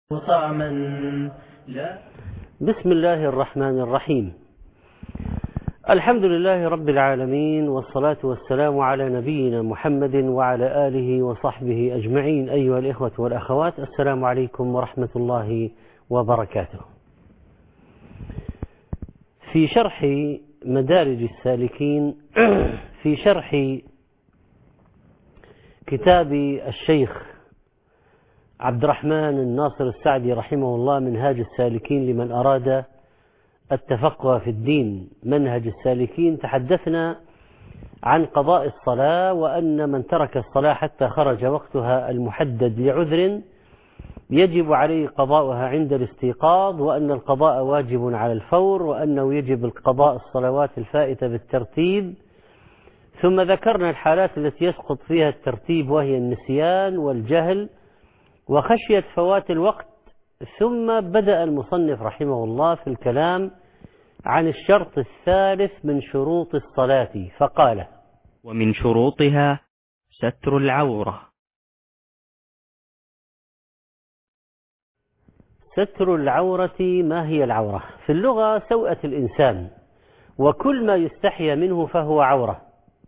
طعما لا. بسم الله الرحمن الرحيم. الحمد لله رب العالمين، والصلاة والسلام على نبينا محمد وعلى آله وصحبه أجمعين. أيها الإخوة والأخوات، السلام عليكم ورحمة الله وبركاته. في شرح مدارج السالكين في شرح كتاب الشيخ عبد الرحمن الناصر السعدي رحمه الله، منهاج السالكين لمن أراد التفقه في الدين. منهج السالكين تحدثنا عن قضاء الصلاة، وأن من ترك الصلاة حتى خرج وقتها المحدد لعذر يجب عليه قضاؤها عند الاستيقاظ، وأن القضاء واجب على الفور، وأنه يجب القضاء الصلوات الفائتة بالترتيب. ثم ذكرنا الحالات التي يسقط فيها الترتيب، وهي النسيان والجهل وخشية فوات الوقت. ثم بدأ المصنف رحمه الله في الكلام عن الشرط الثالث من شروط الصلاة، فقال: ومن شروطها ستر العورة. ستر العورة، ما هي العورة؟ في اللغة سوءة الإنسان، وكل ما يستحيا منه فهو عورة.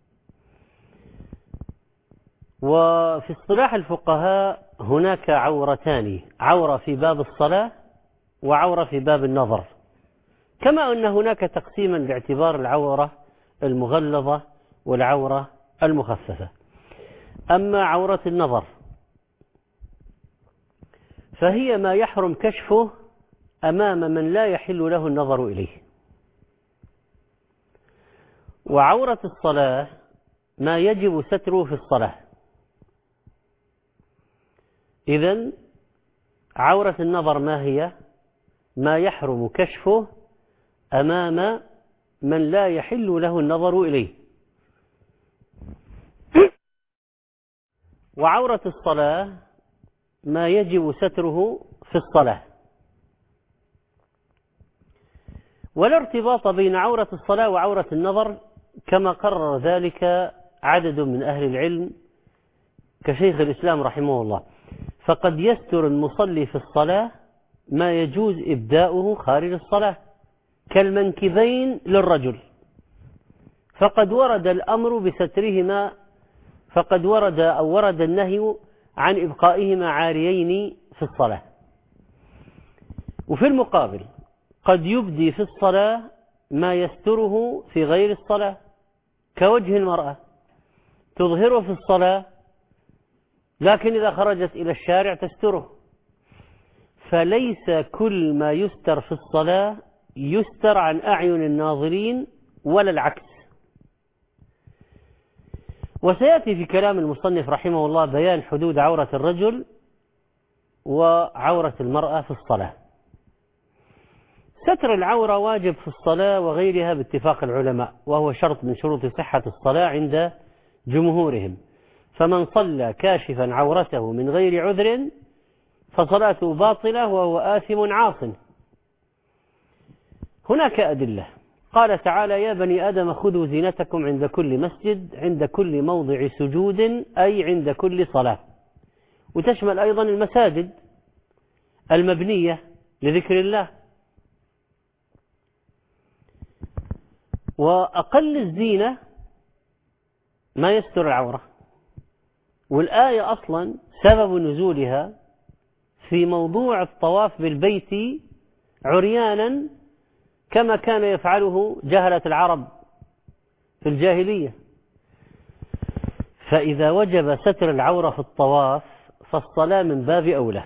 وفي اصطلاح الفقهاء هناك عورتان: عورة في باب الصلاة، وعورة في باب النظر، كما أن هناك تقسيما باعتبار العورة المغلظة والعورة المخففة. أما عورة النظر فهي ما يحرم كشفه أمام من لا يحل له النظر إليه. وعورة الصلاة ما يجب ستره في الصلاة. إذن عورة النظر ما هي؟ ما يحرم كشفه أمام من لا يحل له النظر إليه. وعورة الصلاة ما يجب ستره في الصلاة. ولا ارتباط بين عورة الصلاة وعورة النظر، كما قرر ذلك عدد من أهل العلم كشيخ الإسلام رحمه الله. فقد يستر المصلي في الصلاة ما يجوز إبداؤه خارج الصلاة، كالمنكبين للرجل، فقد ورد الأمر بسترهما، فقد ورد النهي عن إبقائهما عاريين في الصلاة. وفي المقابل قد يبدي في الصلاة ما يستره في غير الصلاة، كوجه المرأة تظهره في الصلاة، لكن إذا خرجت إلى الشارع تستره. فليس كل ما يستر في الصلاة يستر عن أعين الناظرين، ولا العكس. وسيأتي في كلام المصنف رحمه الله بيان حدود عورة الرجل وعورة المرأة في الصلاة. ستر العورة واجب في الصلاة وغيرها باتفاق العلماء، وهو شرط من شروط صحة الصلاة عند جمهورهم. فمن صلى كاشفا عورته من غير عذر فصلاته باطلة وهو آثم عاص. هناك أدلة. قال تعالى: يا بني آدم خذوا زينتكم عند كل مسجد، عند كل موضع سجود، أي عند كل صلاة. وتشمل أيضا المساجد المبنية لذكر الله. وأقل الزينة ما يستر العورة. والآية أصلا سبب نزولها في موضوع الطواف بالبيت عريانا، كما كان يفعله جهلة العرب في الجاهلية. فإذا وجب ستر العورة في الطواف فالصلاة من باب أولى.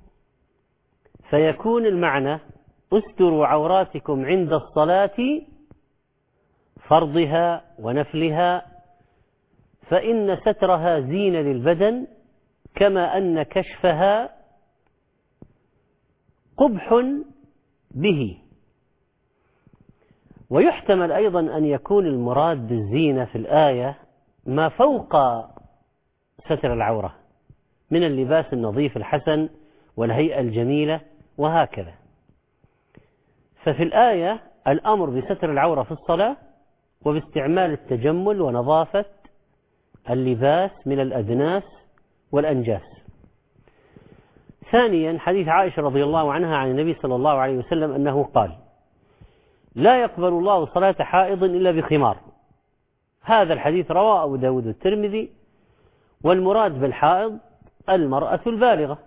فيكون المعنى: استروا عوراتكم عند الصلاة، فرضها ونفلها، فإن سترها زينة للبدن، كما أن كشفها قبح به. ويحتمل أيضا أن يكون المراد بالزينة في الآية ما فوق ستر العورة من اللباس النظيف الحسن والهيئة الجميلة وهكذا. ففي الآية الأمر بستر العورة في الصلاة، وباستعمال التجمل ونظافة اللباس من الأدناس والأنجاس. ثانيا حديث عائشة رضي الله عنها عن النبي صلى الله عليه وسلم أنه قال: لا يقبل الله صلاة حائض إلا بخمار. هذا الحديث رواه أبو داود والترمذي، والمراد بالحائض المرأة البالغة،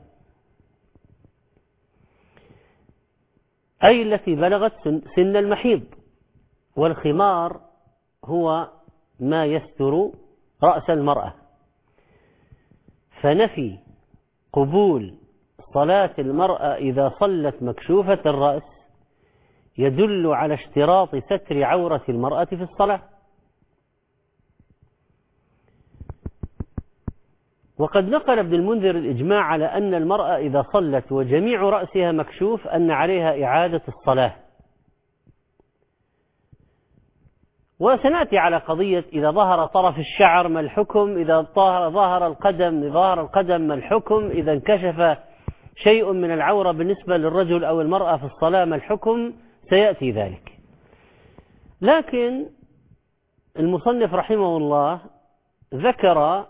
أي التي بلغت سن المحيض، والخمار هو ما يستر رأس المرأة. فنفي قبول صلاة المرأة إذا صلت مكشوفة الرأس يدل على اشتراط ستر عورة المرأة في الصلاة. وقد نقل ابن المنذر الإجماع على أن المرأة إذا صلت وجميع رأسها مكشوف أن عليها إعادة الصلاة. وسنأتي على قضية إذا ظهر طرف الشعر ما الحكم، إذا ظهر القدم ما الحكم، إذا انكشف شيء من العورة بالنسبة للرجل أو المرأة في الصلاة ما الحكم، سيأتي ذلك. لكن المصنف رحمه الله ذكر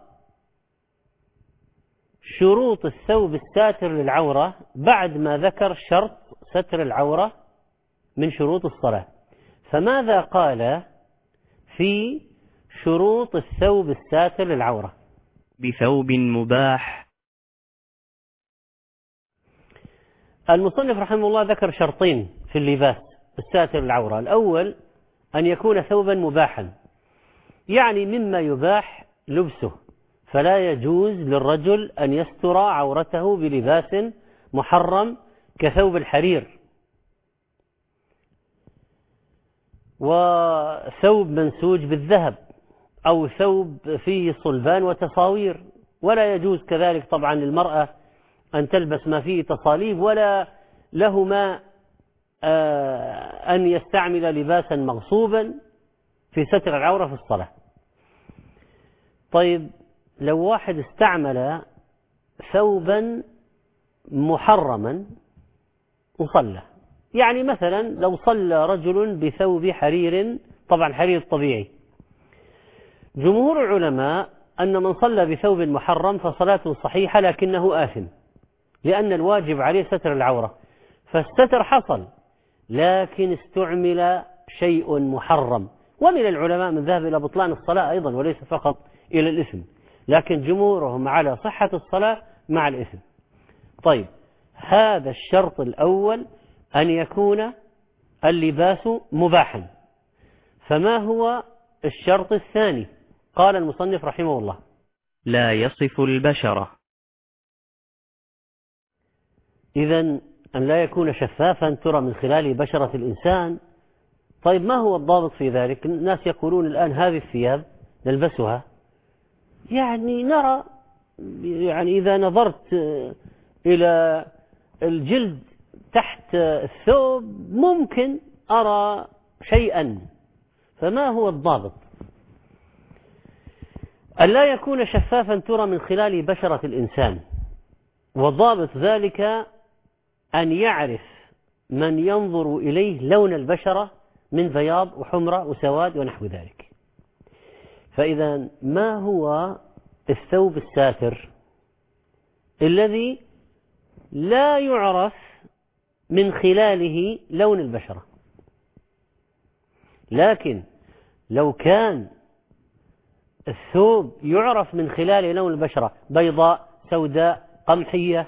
شروط الثوب الساتر للعورة بعد ما ذكر شرط ستر العورة من شروط الصلاة. فماذا قال في شروط الثوب الساتر للعورة؟ بثوب مباح. المصنف رحمه الله ذكر شرطين في اللباس الساتر للعورة. الأول أن يكون ثوبا مباحا، يعني مما يباح لبسه، فلا يجوز للرجل أن يستر عورته بلباس محرم كثوب الحرير وثوب منسوج بالذهب أو ثوب فيه صلبان وتصاوير. ولا يجوز كذلك طبعا للمرأة أن تلبس ما فيه تصاليب، ولا لهما أن يستعمل لباسا مغصوبا في ستر العورة في الصلاة. طيب لو واحد استعمل ثوبا محرما وصلى، يعني مثلا لو صلى رجل بثوب حرير، طبعا حرير طبيعي، جمهور العلماء أن من صلى بثوب محرم فصلاته صحيحة لكنه آثم، لأن الواجب عليه ستر العورة، فالستر حصل لكن استعمل شيء محرم. ومن العلماء من ذهب إلى بطلان الصلاة أيضا وليس فقط إلى الإثم، لكن جمهورهم على صحة الصلاة مع الإثم. طيب هذا الشرط الأول أن يكون اللباس مباحا. فما هو الشرط الثاني؟ قال المصنف رحمه الله: لا يصف البشرة. إذن أن لا يكون شفافا ترى من خلال بشرة الإنسان. طيب ما هو الضابط في ذلك؟ الناس يقولون الآن هذه الثياب نلبسها، يعني نرى، يعني إذا نظرت إلى الجلد تحت الثوب ممكن أرى شيئا. فما هو الضابط؟ أن لا يكون شفافا ترى من خلال بشرة الإنسان، وضابط ذلك أن يعرف من ينظر إليه لون البشرة من بياض وحمرة وسواد ونحو ذلك. فإذا ما هو الثوب الساتر الذي لا يعرف من خلاله لون البشرة؟ لكن لو كان الثوب يعرف من خلال لون البشرة بيضاء سوداء قمحية،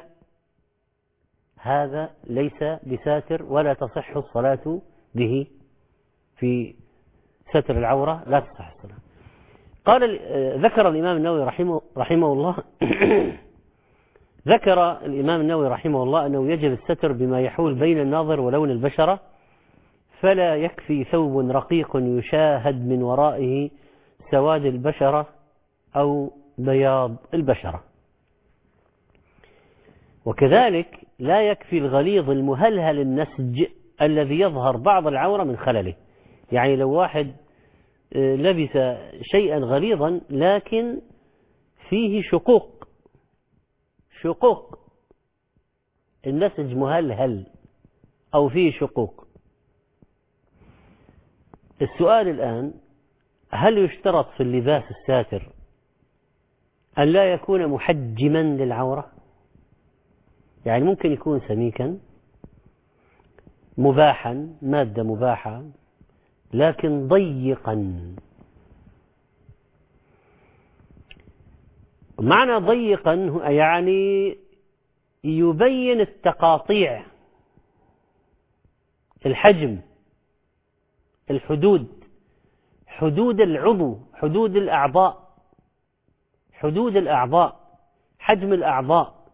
هذا ليس بساتر ولا تصح الصلاة به في ستر العورة، لا تصح الصلاة. ذكر الإمام النووي رحمه الله ذكر الإمام النووي رحمه الله أنه يجب الستر بما يحول بين الناظر ولون البشرة، فلا يكفي ثوب رقيق يشاهد من ورائه سواد البشرة أو بياض البشرة. وكذلك لا يكفي الغليظ المهلهل النسج الذي يظهر بعض العورة من خلله. يعني لو واحد لبس شيئا غليظا لكن فيه شقوق النسج مهلهل أو فيه شقوق، السؤال الآن: هل يشترط في اللباس الساتر أن لا يكون محجما للعورة؟ يعني ممكن يكون سميكا مباحا، مادة مباحة، لكن ضيقا. معنى ضيقا يعني يبين التقاطيع، الحجم، الحدود، حدود العضو، حدود الأعضاء، حدود الأعضاء، حجم الأعضاء.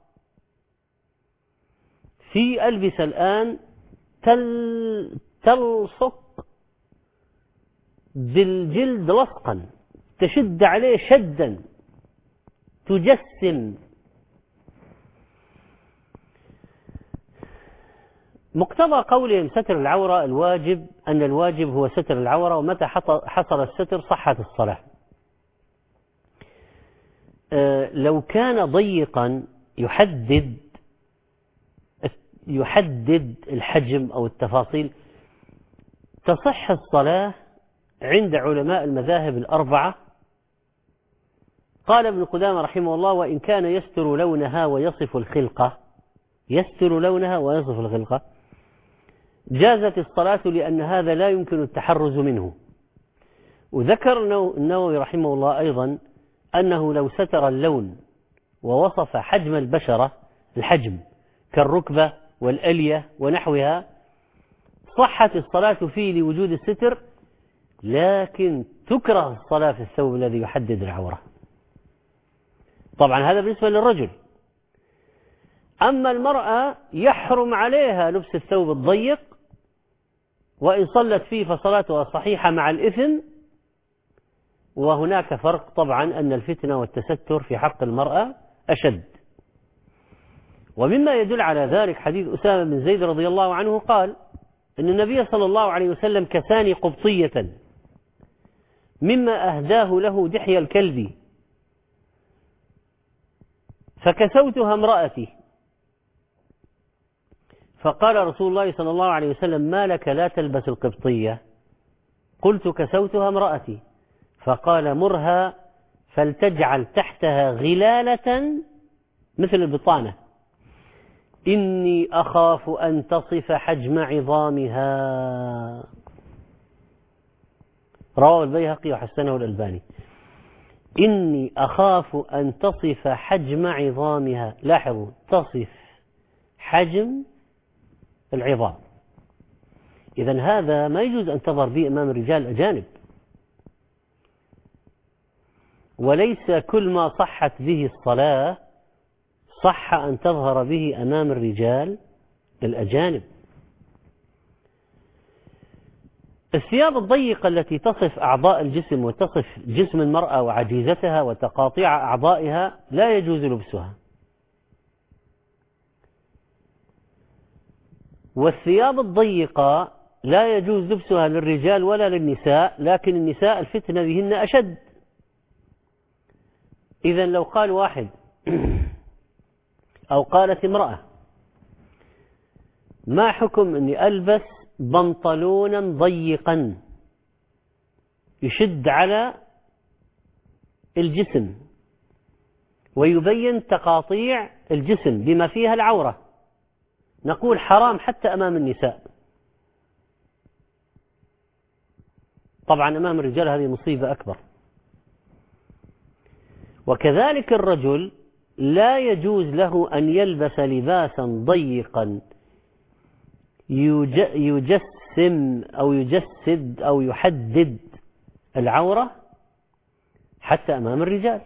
في ألبسة الآن تلصق بالجلد لصقا، تشد عليه شدا، تجسم. مقتضى قولهم ستر العورة الواجب، أن الواجب هو ستر العورة، ومتى حصل الستر صحت الصلاة. لو كان ضيقا يحدد الحجم أو التفاصيل، تصح الصلاة عند علماء المذاهب الأربعة. قال ابن قدامة رحمه الله: وإن كان يستر لونها ويصف الخلقة، يستر لونها ويصف الخلقة، جازت الصلاة لأن هذا لا يمكن التحرز منه. وذكر النووي رحمه الله أيضا أنه لو ستر اللون ووصف حجم البشرة، الحجم كالركبة والألية ونحوها، صحت الصلاة فيه لوجود الستر، لكن تكره الصلاة في الثوب الذي يحدد العورة. طبعا هذا بالنسبة للرجل. أما المرأة يحرم عليها لبس الثوب الضيق، وإن صلت فيه فصلاتها صحيحة مع الإثم. وهناك فرق طبعا، أن الفتنة والتستر في حق المرأة أشد. ومما يدل على ذلك حديث أسامة بن زيد رضي الله عنه قال إن النبي صلى الله عليه وسلم كساني قبطية مما أهداه له دحية الكلب، فكسوتها امرأتي، فقال رسول الله صلى الله عليه وسلم: ما لك لا تلبس القبطية؟ قلت: كسوتها امرأتي. فقال: مرها فلتجعل تحتها غلالة مثل البطانة، إني أخاف أن تصف حجم عظامها. رواه البيهقي وحسنه الألباني. إني أخاف أن تصف حجم عظامها. لاحظوا، تصف حجم العظام. إذن هذا ما يجوز أن تظهر به أمام الرجال الأجانب، وليس كل ما صحت به الصلاة صح أن تظهر به أمام الرجال الأجانب. الثياب الضيقة التي تصف أعضاء الجسم وتصف جسم المرأة وعجيزتها وتقاطيع أعضائها لا يجوز لبسها. والثياب الضيقة لا يجوز لبسها للرجال ولا للنساء، لكن النساء الفتنة بهن أشد. إذن لو قال واحد أو قالت امرأة: ما حكم أني ألبس بنطلونا ضيقا يشد على الجسم ويبين تقاطيع الجسم بما فيها العورة؟ نقول حرام حتى أمام النساء. طبعا أمام الرجال هذه مصيبة أكبر. وكذلك الرجل لا يجوز له أن يلبس لباسا ضيقا يجسم أو يجسد أو يحدد العورة حتى أمام الرجال.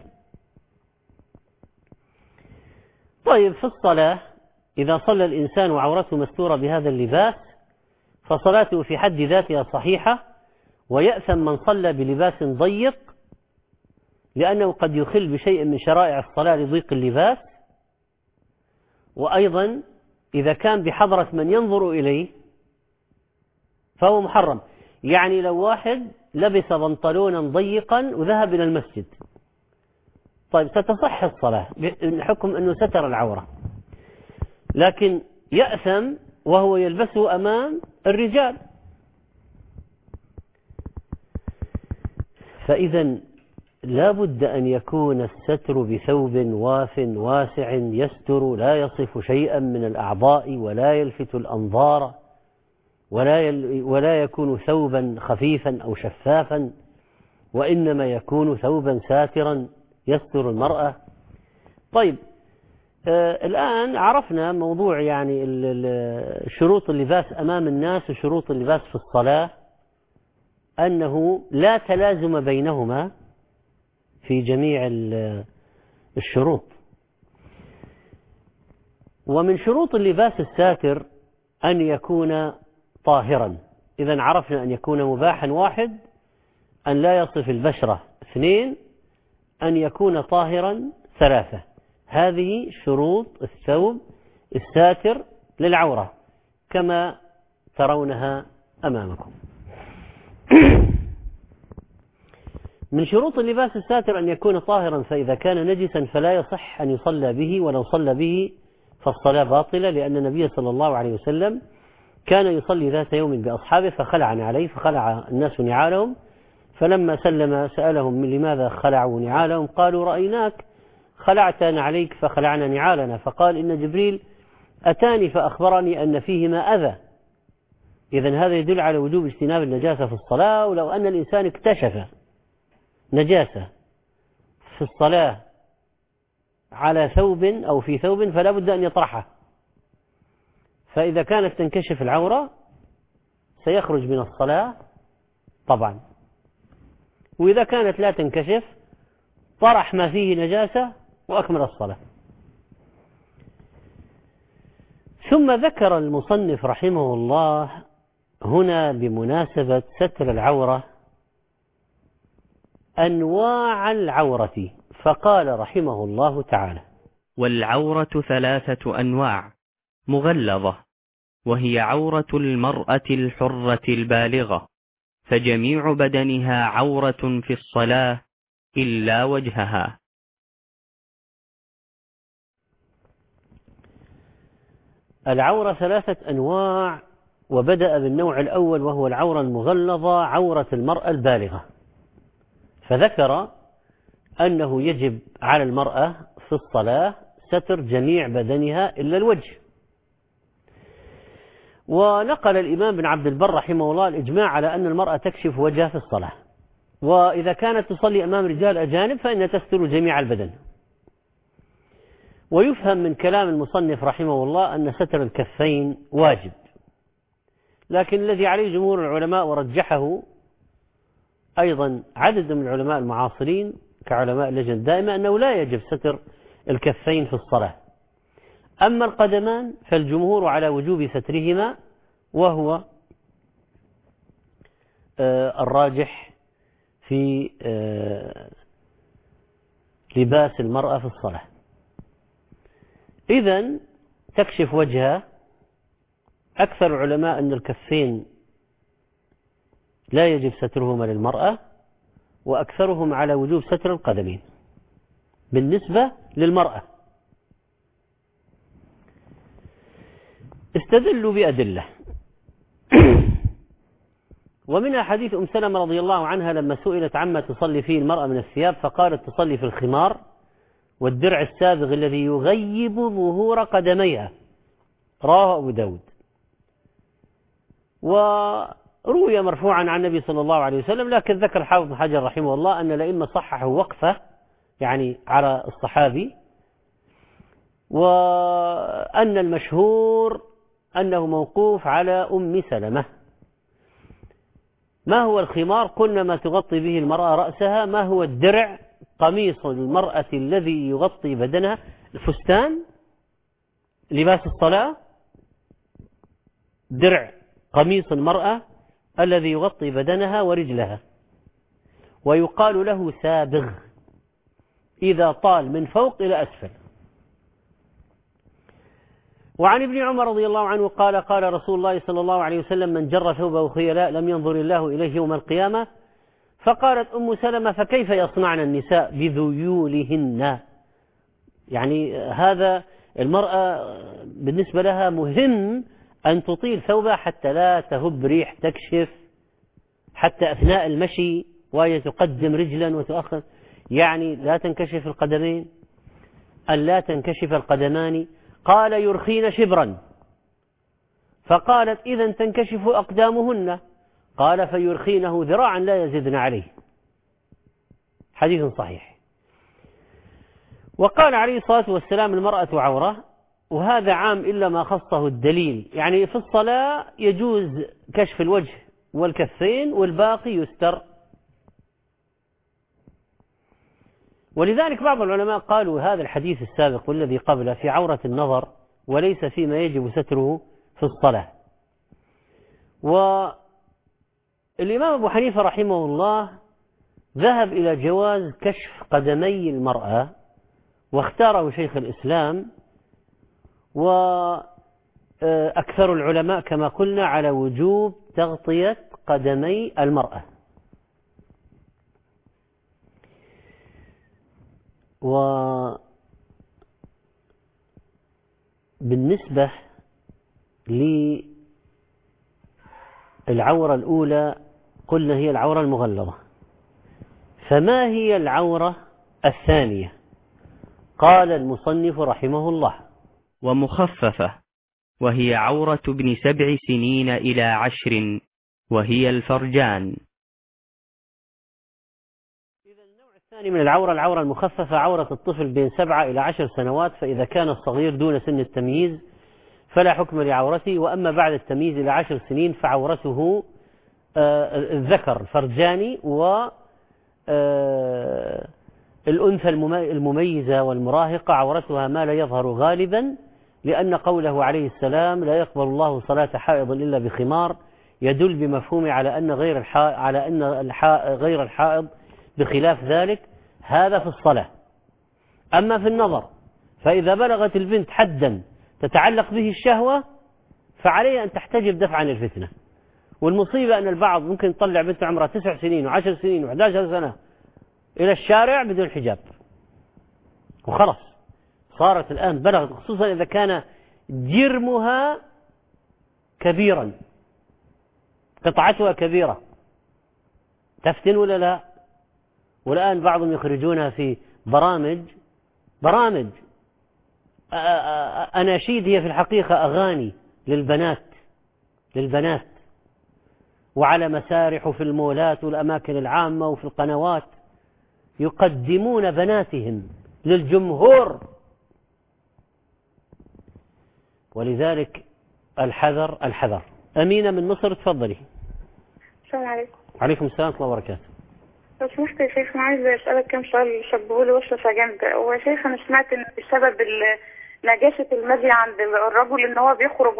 طيب، في الصلاة إذا صلى الإنسان وعورته مستورة بهذا اللباس فصلاته في حد ذاتها صحيحة، ويأثم من صلى بلباس ضيق، لأنه قد يخل بشيء من شرائع الصلاة لضيق اللباس. وأيضا إذا كان بحضرة من ينظر إليه فهو محرم. يعني لو واحد لبس بنطلونا ضيقا وذهب إلى المسجد، طيب ستصح الصلاة بحكم أنه ستر العورة، لكن يأثم وهو يلبسه أمام الرجال. فإذا لا بد أن يكون الستر بثوب واف واسع يستر لا يصف شيئا من الأعضاء ولا يلفت الأنظار ولا يكون ثوبا خفيفا أو شفافا، وإنما يكون ثوبا ساترا يستر المرأة. طيب، الآن عرفنا موضوع يعني شروط اللباس أمام الناس وشروط اللباس في الصلاة، أنه لا تلازم بينهما في جميع الشروط. ومن شروط اللباس الساتر أن يكون طاهرا. إذن عرفنا أن يكون مباحا 1، أن لا يصف البشرة 2، أن يكون طاهرا 3. هذه شروط الثوب الساتر للعورة كما ترونها أمامكم. من شروط اللباس الساتر أن يكون طاهرا، فإذا كان نجسا فلا يصح أن يصلى به، ولو صلى به فالصلاة باطلة، لأن النبي صلى الله عليه وسلم كان يصلي ذات يوم بأصحابه فخلع عليه، فخلع الناس نعالهم، فلما سلم سألهم لماذا خلعوا نعالهم؟ قالوا رأيناك خلعت عليك فخلعنا نعالنا. فقال إن جبريل أتاني فأخبرني أن فيهما أذى. إذن هذا يدل على وجوب اجتناب النجاسة في الصلاة. ولو أن الإنسان اكتشف نجاسة في الصلاة على ثوب أو في ثوب فلا بد أن يطرحه، فإذا كانت تنكشف العورة سيخرج من الصلاة طبعا، وإذا كانت لا تنكشف طرح ما فيه نجاسة وأكمل الصلاة. ثم ذكر المصنف رحمه الله هنا بمناسبة ستر العورة أنواع العورة، فقال رحمه الله تعالى: والعورة 3 أنواع مغلظة، وهي عورة المرأة الحرة البالغة، فجميع بدنها عورة في الصلاة إلا وجهها. العورة 3 أنواع، وبدأ بالنوع الأول وهو العورة المغلظة، عورة المرأة البالغة، فذكر أنه يجب على المرأة في الصلاة ستر جميع بدنها إلا الوجه. ونقل الإمام بن عبد البر رحمه الله الإجماع على أن المرأة تكشف وجهها في الصلاة، وإذا كانت تصلي أمام رجال أجانب فإنها تستر جميع البدن. ويفهم من كلام المصنف رحمه الله أن ستر الكفين واجب، لكن الذي عليه جمهور العلماء ورجحه أيضا عدد من العلماء المعاصرين كعلماء اللجنة الدائمة أنه لا يجب ستر الكفين في الصلاة. أما القدمان فالجمهور على وجوب سترهما، وهو الراجح في لباس المرأة في الصلاة. إذن تكشف وجهها. أكثر العلماء أن الكفين لا يجب سترهما للمرأة، وأكثرهم على وجوب ستر القدمين بالنسبة للمرأة. استدلوا بأدلة، ومنها حديث أم سلمة رضي الله عنها لما سئلت عما تصلي فيه المرأة من الثياب، فقالت تصلي في الخمار والدرع السابغ الذي يغيب ظهور قدميها، رواه أبو داود. وروي مرفوعا عن النبي صلى الله عليه وسلم، لكن ذكر الحافظ بن حجر رحمه الله أن الأئمة صححوا وقفة يعني على الصحابي، وأن المشهور أنه موقوف على أم سلمة. ما هو الخمار؟ قلنا ما تغطي به المرأة رأسها. ما هو الدرع؟ قميص المرأة الذي يغطي بدنها. الفستان لباس الصلاة، درع قميص المرأة الذي يغطي بدنها ورجلها، ويقال له سابغ إذا طال من فوق إلى أسفل. وعن ابن عمر رضي الله عنه قال: قال رسول الله صلى الله عليه وسلم: من جر ثوبه خيلاء لم ينظر الله إليه يوم القيامة. فقالت أم سلمة: فكيف يصنعن النساء بذيولهن؟ يعني هذا المرأة بالنسبة لها مهم أن تطيل ثوبها حتى لا تهب ريح تكشف، حتى أثناء المشي وهي تقدم رجلا وتؤخر. يعني لا تنكشف القدمين، أن لا تنكشف القدمان. قال يرخين شبرا، فقالت إذا تنكشف أقدامهن، قال فيرخينه ذراعا لا يزدن عليه. حديث صحيح. وقال عليه الصلاة والسلام المرأة عورة، وهذا عام إلا ما خصه الدليل، يعني في الصلاة يجوز كشف الوجه والكفين والباقي يستر. ولذلك بعض العلماء قالوا هذا الحديث السابق والذي قبله في عورة النظر وليس فيما يجب ستره في الصلاة. والإمام أبو حنيفة رحمه الله ذهب إلى جواز كشف قدمي المرأة، واختاره شيخ الإسلام، وأكثر العلماء كما قلنا على وجوب تغطية قدمي المرأة. وبالنسبة للعورة الأولى قلنا هي العورة المغلظة، فما هي العورة الثانية؟ قال المصنف رحمه الله: ومخففة، وهي عورة ابن 7 سنين إلى 10، وهي الفرجان. إذا النوع الثاني من العورة المخففة عورة الطفل بين 7 إلى 10 سنوات، فإذا كان الصغير دون سن التمييز فلا حكم لعورته، وأما بعد التمييز إلى 10 سنين فعورته الذكر فرجاني، و الأنثى المميزة والمراهقة عورتها ما لا يظهر غالبا، لأن قوله عليه السلام لا يقبل الله صلاة حائض إلا بخمار يدل بمفهومه على أن غير الحائض بخلاف ذلك. هذا في الصلاة. أما في النظر فإذا بلغت البنت حدا تتعلق به الشهوة فعليها أن تحتجب دفعا عن الفتنة. والمصيبة أن البعض ممكن يطلع بنت عمرها 9 سنين و10 سنين و11 سنة إلى الشارع بدون حجاب، وخلص صارت الآن بلغت، خصوصا إذا كان جرمها كبيرا، قطعتها كبيرة، تفتن ولا لا؟ والآن بعضهم يخرجونها في برامج أناشيد، هي في الحقيقة أغاني للبنات، وعلى مسارح وفي المولات والأماكن العامة وفي القنوات يقدمون بناتهم للجمهور. ولذلك الحذر. أمينة من مصر، تفضلي. السلام عليكم. عليكم السلام ورحمة الله وبركاته. لو سمحت يا شيخ، أنا عايزة أسألك كم سؤال يشبهوا لي وصفة جامدة. هو يا شيخ أنا سمعت إن بسبب نجاسة المذي عند الرجل إن هو بيخرج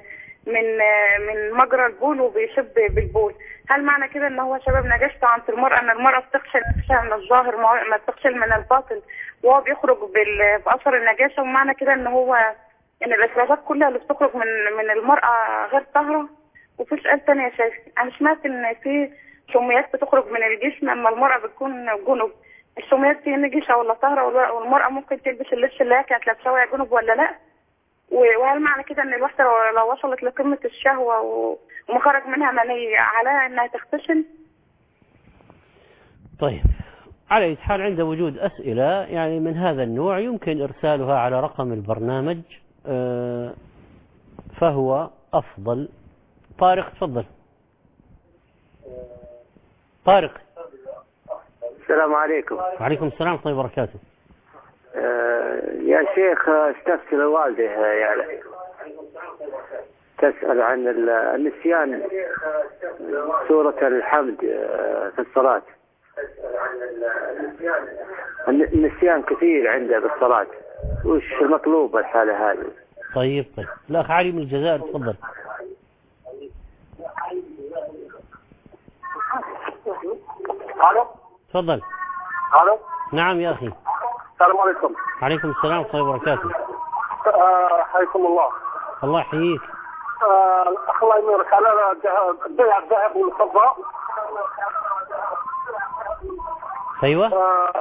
من مجرى البول وبيشب بالبول، هل معنى كده ان هو سبب نجاسته عند المرأة ان المرأة بتغسل نفسها من الظاهر ما بتغسل من الباطن وهو بيخرج بأثر النجاسة، ومعنى كده ان هو ان الافرازات كلها اللي بتخرج من المرأة غير طاهرة؟ وفي سؤال تاني يا شيخ، انا سمعت ان في سميات بتخرج من الجسم اما المرأة بتكون جنب، السميات دي نجسة ولا طاهرة؟ والمرأة ممكن تلبس اللبس اللي هي كانت لابساه وهي جنب ولا لا؟ وهل معنى كده ان الواحدة لو وصلت لقمة الشهوة ومخرج منها مني عليها انها تغتسل؟ طيب، على أي حال عند وجود أسئلة يعني من هذا النوع يمكن إرسالها على رقم البرنامج فهو أفضل. طارق، تفضل. طارق. السلام عليكم. وعليكم السلام ورحمة الله وبركاته. يا شيخ، استفسر الوالدة يعني تسأل عن النسيان سورة الحمد في الصلاة. النسيان كثير عنده بالصلاة، وش المطلوب الحالة هذه؟ طيب الأخ علي من الجزائر، تفضل. الو، تفضل. الو. نعم يا أخي. السلام عليكم. وعليكم السلام ورحمة الله وبركاته. حياكم الله. الله يحييك. الأخ الله يميرك، على بيع الذهب والفضة. أيوة.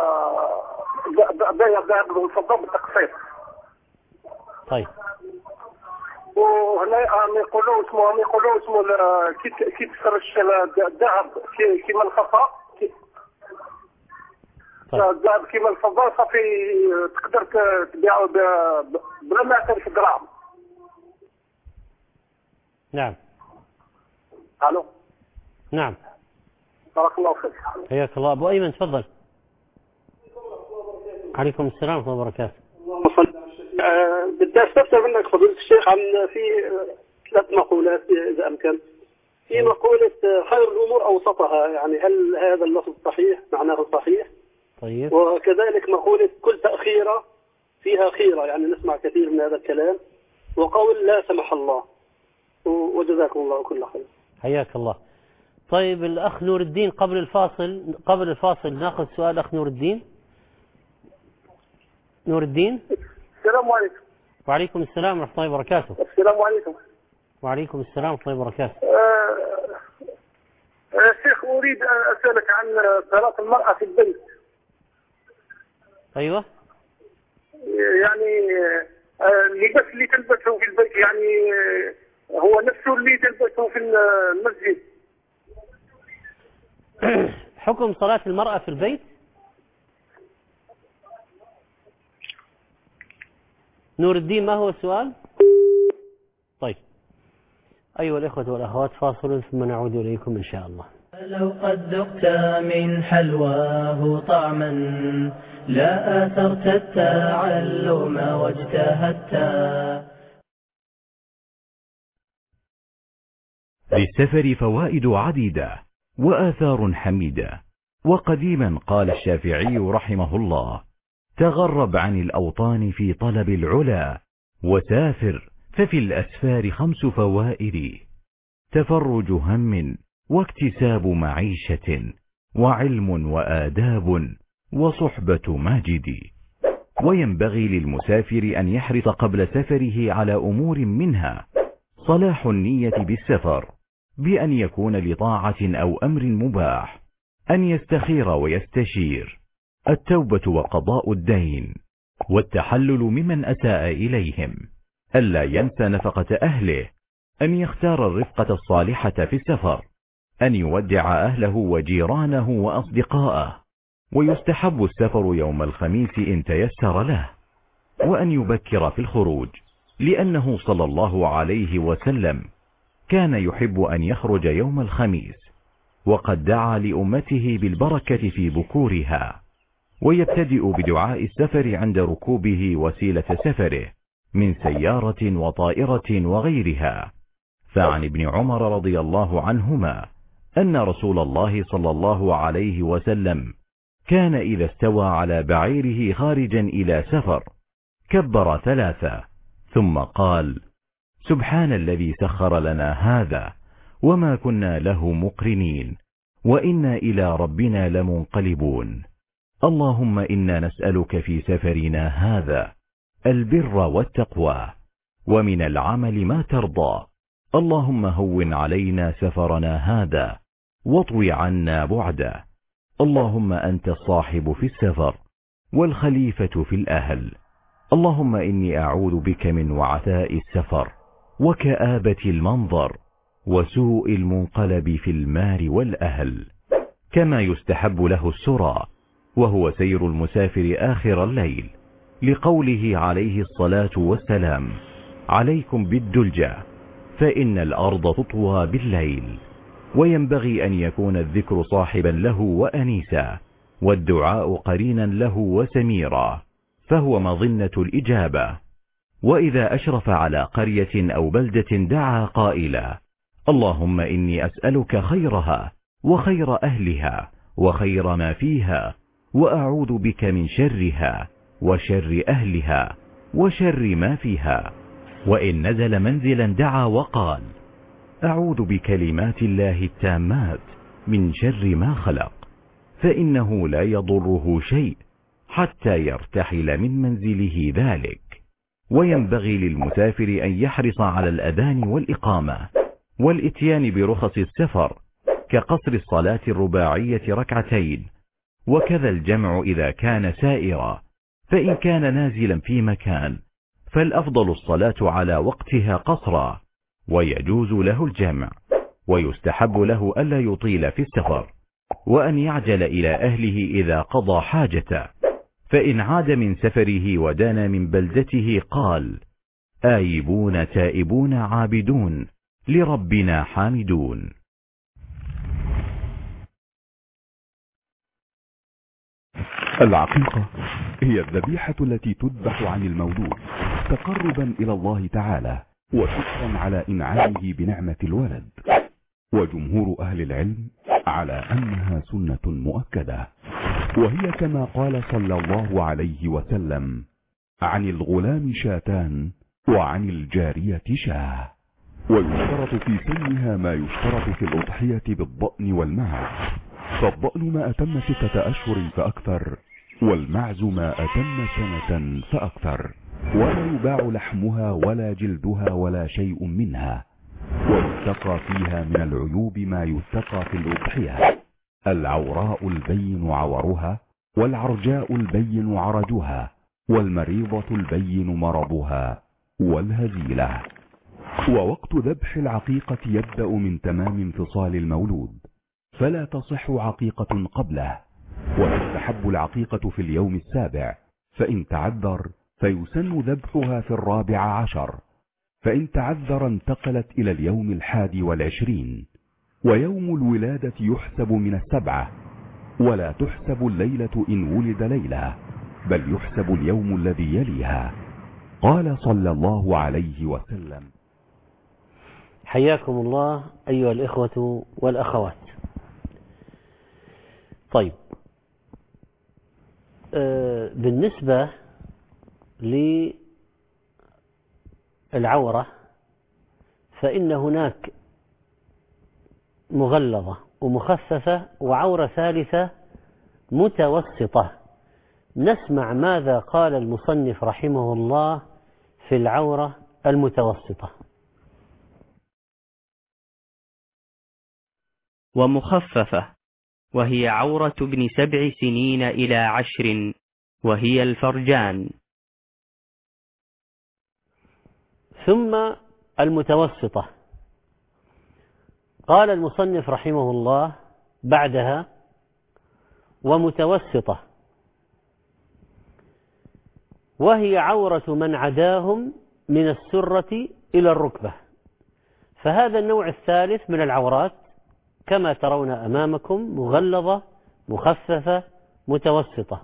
بيع الذهب والفضة بالتقسيط. طيب. وهنا يقولوا اسمه كي تفرش الذهب كي منخفى الذهب كيما الفضة صافي تقدر تبيعه بلا ما يعترف دراهم. نعم. الو. نعم. بارك الله فيك. حياك الله. أبو أيمن تفضل. عليكم السلام ورحمة الله وبركاته. بدي استفسر منك فضيلة الشيخ عن في 3 مقولات إذا أمكن. في مقولة خير الأمور أوسطها، يعني هل هذا اللفظ صحيح؟ معناه صحيح؟ طيب. وكذلك مقولة كل تأخيرة فيها خيرة، يعني نسمع كثير من هذا الكلام. وقول لا سمح الله. وجزاكم الله كل خير. حياك الله. طيب الأخ نور الدين، قبل الفاصل ناخذ سؤال أخ نور الدين. نور الدين. السلام عليكم. وعليكم السلام ورحمة الله وبركاته. السلام عليكم. وعليكم السلام ورحمة الله وبركاته. شيخ أريد أن أسألك عن صلاة المرأة في البيت. أيوة. يعني اللباس اللي تلبسه في البيت يعني هو نفسه اللي تلبسه في المسجد. حكم صلاة المرأة في البيت. نور الدين ما هو السؤال؟ طيب. أيها الإخوة والأخوات، فاصل ثم نعود إليكم إن شاء الله. لو قد ذقت من حلواه طعما لا آثرت التعلم واجتهدت. للسفر فوائد عديدة وآثار حميدة. وقديما قال الشافعي رحمه الله: تغرب عن الأوطان في طلب العلا، وسافر ففي الأسفار 5 فوائد: تفرج هم، واكتساب معيشة، وعلم وآداب، وصحبة ماجد. وينبغي للمسافر أن يحرص قبل سفره على أمور منها صلاح النية بالسفر، بأن يكون لطاعة أو أمر مباح، أن يستخير ويستشير، التوبة وقضاء الدين، والتحلل ممن أساء إليهم، ألا ينسى نفقة أهله، أن يختار الرفقة الصالحة في السفر، أن يودع أهله وجيرانه وأصدقاءه. ويستحب السفر يوم الخميس إن تيسر له، وأن يبكر في الخروج، لأنه صلى الله عليه وسلم كان يحب أن يخرج يوم الخميس، وقد دعا لأمته بالبركة في بكورها. ويبتدئ بدعاء السفر عند ركوبه وسيلة سفره من سيارة وطائرة وغيرها. فعن ابن عمر رضي الله عنهما أن رسول الله صلى الله عليه وسلم كان إذا استوى على بعيره خارجا إلى سفر كبر 3 ثم قال: سبحان الذي سخر لنا هذا وما كنا له مقرنين وإنا إلى ربنا لمنقلبون. اللهم إنا نسألك في سفرنا هذا البر والتقوى، ومن العمل ما ترضى. اللهم هون علينا سفرنا هذا واطوي عنا بعده. اللهم أنت الصاحب في السفر والخليفة في الأهل. اللهم إني أعوذ بك من وعثاء السفر وكآبة المنظر وسوء المنقلب في المال والأهل. كما يستحب له السرى، وهو سير المسافر آخر الليل، لقوله عليه الصلاة والسلام: عليكم بالدلجة فإن الأرض تطوى بالليل. وينبغي أن يكون الذكر صاحبا له وأنيسا، والدعاء قرينا له وسميرا، فهو مظنة الإجابة. وإذا أشرف على قرية أو بلدة دعا قائلا: اللهم إني أسألك خيرها وخير أهلها وخير ما فيها، وأعوذ بك من شرها وشر أهلها وشر ما فيها. وإن نزل منزلا دعا وقال: أعوذ بكلمات الله التامات من شر ما خلق، فإنه لا يضره شيء حتى يرتحل من منزله ذلك. وينبغي للمسافر أن يحرص على الأذان والإقامة والإتيان برخص السفر، كقصر الصلاة الرباعية 2 وكذا الجمع إذا كان سائرا. فإن كان نازلا في مكان فالأفضل الصلاة على وقتها قصرا، ويجوز له الجمع. ويستحب له ألا يطيل في السفر، وأن يعجل إلى أهله إذا قضى حاجته، فإن عاد من سفره ودان من بلدته قال: آيبون تائبون عابدون لربنا حامدون. العقيقة هي الذبيحة التي تذبح عن المولود تقربا إلى الله تعالى وشكرا على إنعامه بنعمة الولد، وجمهور أهل العلم على أنها سنة مؤكدة، وهي كما قال صلى الله عليه وسلم: عن الغلام شاتان وعن الجارية شاه. ويشترط في سنها ما يشترط في الأضحية بالضأن والمعز، فالضأن ما أتم 6 أشهر فأكثر، والمعز ما أتم سنة فأكثر، ولا يباع لحمها ولا جلدها ولا شيء منها، ويتقى فيها من العيوب ما يتقى في الأضحية: العوراء البين عورها، والعرجاء البين عرجها، والمريضة البين مرضها، والهزيلة. ووقت ذبح العقيقة يبدأ من تمام انفصال المولود، فلا تصح عقيقة قبله، وتستحب العقيقة في اليوم 7، فإن تعذر فيسن ذبحها في 14، فإن تعذر انتقلت إلى اليوم 21، ويوم الولادة يحسب من 7، ولا تحسب الليلة إن ولد ليلة، بل يحسب اليوم الذي يليها. قال صلى الله عليه وسلم. حياكم الله أيها الإخوة والأخوات. طيب، بالنسبة للعورة فإن هناك مغلظة ومخففة وعورة ثالثة متوسطة. نسمع ماذا قال المصنف رحمه الله في العورة المتوسطة. ومخففة، وهي عورة ابن 7 سنين إلى 10، وهي الفرجان. ثم المتوسطة، قال المصنف رحمه الله بعدها: ومتوسطة، وهي عورة من عداهم من السرة إلى الركبة. فهذا النوع الثالث من العورات كما ترون أمامكم: مغلظة، مخففة، متوسطة.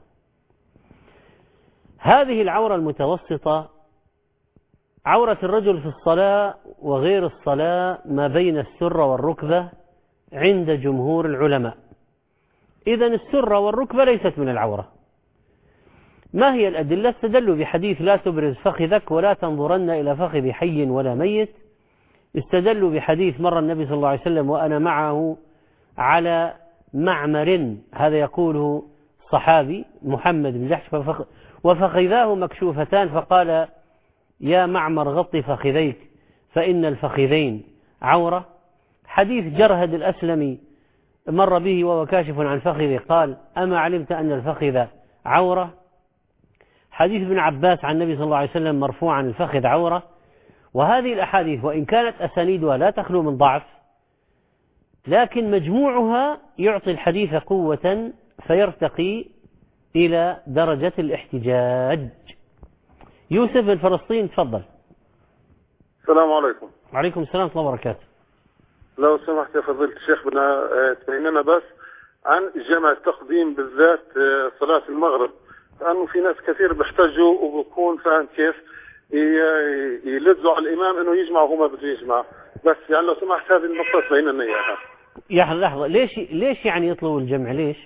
هذه العورة المتوسطة عورة الرجل في الصلاة وغير الصلاة ما بين السرة والركبة عند جمهور العلماء. إذن السرة والركبة ليست من العورة. ما هي الأدلة؟ استدلوا بحديث: لا تبرز فخذك ولا تنظرن إلى فخذ حي ولا ميت. استدلوا بحديث: مر النبي صلى الله عليه وسلم وأنا معه على معمر، هذا يقوله صحابي محمد بن جحش، وفخذاه مكشوفتان، فقال: يا معمر غط فخذيك فإن الفخذين عورة. حديث جرهد الأسلمي مر به وهو كاشف عن فخذه، قال: أما علمت أن الفخذ عورة. حديث ابن عباس عن النبي صلى الله عليه وسلم مرفوعا: الفخذ عورة. وهذه الأحاديث وإن كانت أسانيدها لا تخلو من ضعف، لكن مجموعها يعطي الحديث قوة فيرتقي إلى درجة الاحتجاج. يوسف من فلسطين، تفضل. السلام عليكم. وعليكم السلام ورحمة الله وبركاته. لو سمحت يا فضيلة الشيخ، بدنا تبين لنا بس عن جمع التقديم بالذات صلاة المغرب، لأنه في ناس كثير بيحتاجوا وبكون فاهم كيف يلزوا على الإمام إنه يجمع وهو ما بده يجمع. بس يعني لو سمحت هذه النقطة تبين لنا إياها. يا لحظة، ليش يعني يطلبوا الجمع؟ ليش؟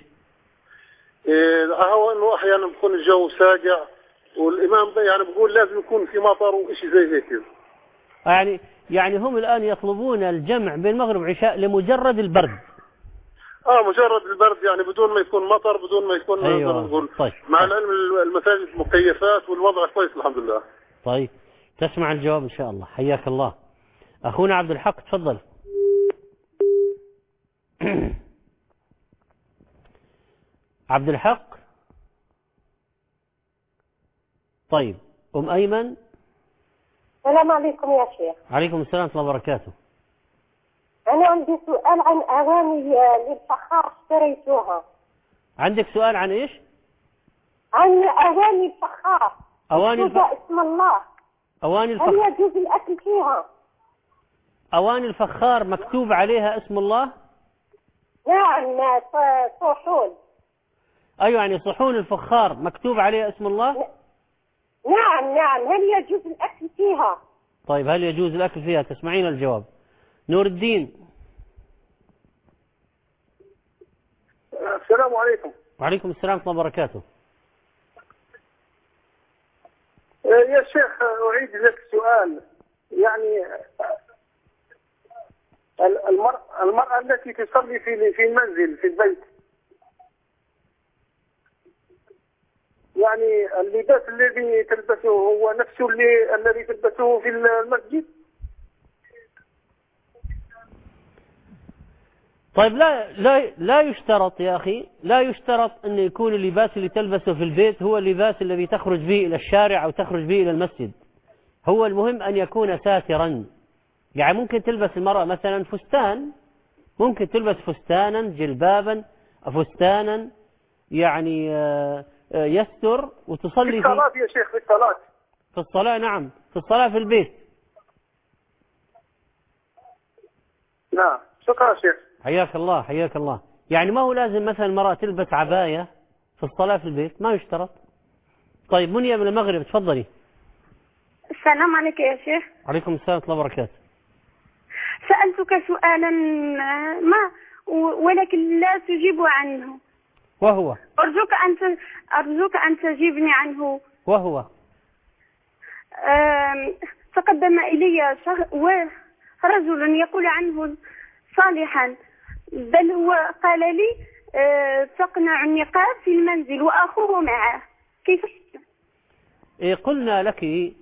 هو إنه أحيانا بكون الجو ساقع والإمام يعني بقول لازم يكون في مطر وإشي زي هيك. يعني هم الآن يطلبون الجمع بين المغرب والعشاء لمجرد البرد. مجرد البرد، يعني بدون ما يكون مطر، بدون ما يكون أيوة. طيب. مع العلم المساجد مكيفات والوضع كويس الحمد لله. طيب، تسمع الجواب إن شاء الله. حياك الله. أخونا عبد الحق، تفضل. عبد الحق. طيب، أم أيمن. السلام عليكم يا شيخ. عليكم السلام ورحمة الله وبركاته. أنا عندي سؤال عن أواني للفخار اشتريتوها. عندك سؤال عن إيش؟ عن أواني الفخار. أواني اسم الله. أواني هل يجوز الأكل فيها؟ أواني الفخار مكتوب عليها اسم الله؟ نعم، صحون. أيوة، يعني صحون الفخار مكتوب عليها اسم الله؟ نعم. هل يجوز الأكل فيها؟ طيب، هل يجوز الأكل فيها؟ تسمعين الجواب. نور الدين. السلام عليكم. وعليكم السلام ورحمة الله وبركاته. يا شيخ، أعيد لك السؤال. يعني المرأة التي تصلي في المنزل في البيت، يعني اللباس الذي تلبسه هو نفسه الذي تلبسه في المسجد؟ طيب، لا يشترط يا أخي، لا يشترط أن يكون اللباس اللي تلبسه في البيت هو اللباس الذي تخرج به إلى الشارع أو تخرج به إلى المسجد. هو المهم أن يكون ساترا. يعني ممكن تلبس المرأة مثلا فستان، ممكن تلبس فستانا، جلبابا، فستانا يعني يستر وتصلي في الصلاة يا شيخ، في الصلاة. في الصلاة، نعم، في الصلاة في البيت. نعم، شكرا شيخ. حياك الله، حياك الله. يعني ما هو لازم مثلا المرأة تلبس عباية في الصلاة في البيت، ما يشترط. طيب، منيا من المغرب، تفضلي. السلام عليك يا شيخ. عليكم السلام ورحمة الله وبركاته. سألتك سؤالا ما ولكن لا تجيب عنه، وهو أرجوك أن تجيبني عنه. وهو تقدم إلي رجل يقول عنه صالحا، بل هو قال لي تقنع النقاب في المنزل وأخوه معه، كيف؟ قلنا لك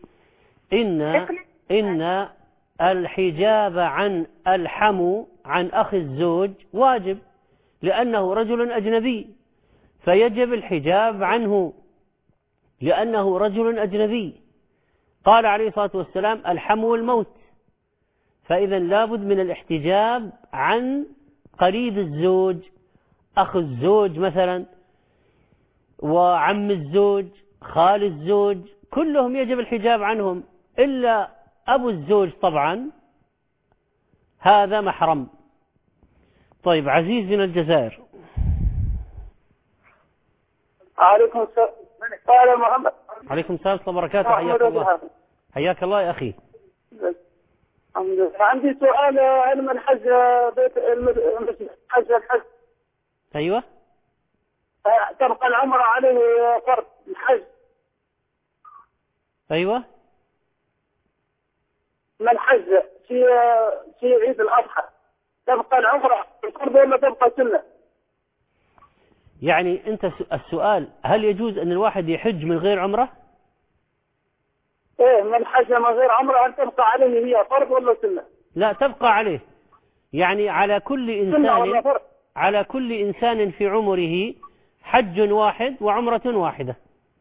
إن الحجاب عن الحمو عن أخي الزوج واجب، لأنه رجل أجنبي، فيجب الحجاب عنه لأنه رجل أجنبي. قال عليه الصلاة والسلام: الحمو الموت. فإذا لابد من الاحتجاب عن قريب الزوج، أخ الزوج مثلا، وعم الزوج، خال الزوج، كلهم يجب الحجاب عنهم، إلا أبو الزوج طبعا، هذا محرم. طيب، عزيز من الجزائر. عليكم السلام. قال محمد. عليكم السلام ورحمة الله وبركاته. حياك الله. حياك الله يا أخي. الحمد لله. عندي سؤال علم الحج، بيت الحج. أيوة. تبقى العمرة عليه فرض الحج. أيوة. من حج في عيد الأضحى تبقى العمرة فرض ولا تبقى سنة؟ يعني أنت السؤال: هل يجوز أن الواحد يحج من غير عمرة؟ إيه، من حج من غير عمرة هل تبقى عليه هي فرض ولا سنة؟ لا، تبقى عليه. يعني على كل إنسان في عمره حج واحد وعمرة واحدة.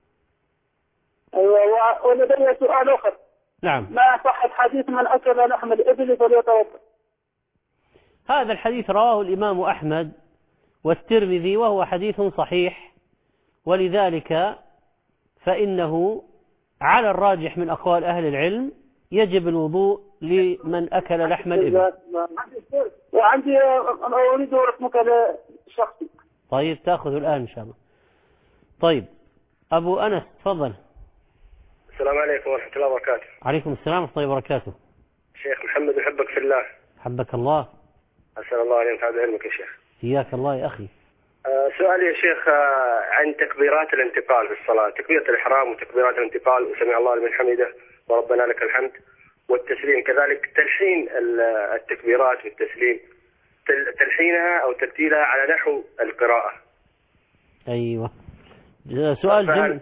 أيوة. ولدي سؤال آخر. نعم. ما صحة حديث من أكل لحم الإبل فليتوضأ؟ هذا الحديث رواه الإمام أحمد والترمذي وهو حديث صحيح، ولذلك فإنه على الراجح من أقوال أهل العلم يجب الوضوء لمن أكل لحم الإبل. وعندي أريد رقمك الشخصي. طيب، تأخذه الآن إن شاء الله. طيب، أبو أنس، تفضل. السلام عليكم ورحمة الله وبركاته. عليكم السلام ورحمة الله وبركاته. شيخ محمد، أحبك في الله. حبك الله. أسأل الله أن ينفع بعلمك يا شيخ. إياك الله يا أخي. سؤالي يا شيخ عن تكبيرات الانتقال في الصلاة، تكبيرة الإحرام وتكبيرات الانتقال وسمع الله لمن حمده وربنا لك الحمد، والتسليم كذلك، تلحين التكبيرات والتسليم، تلحينها أو ترتيلها على نحو القراءة. أيوة، سؤال جميل.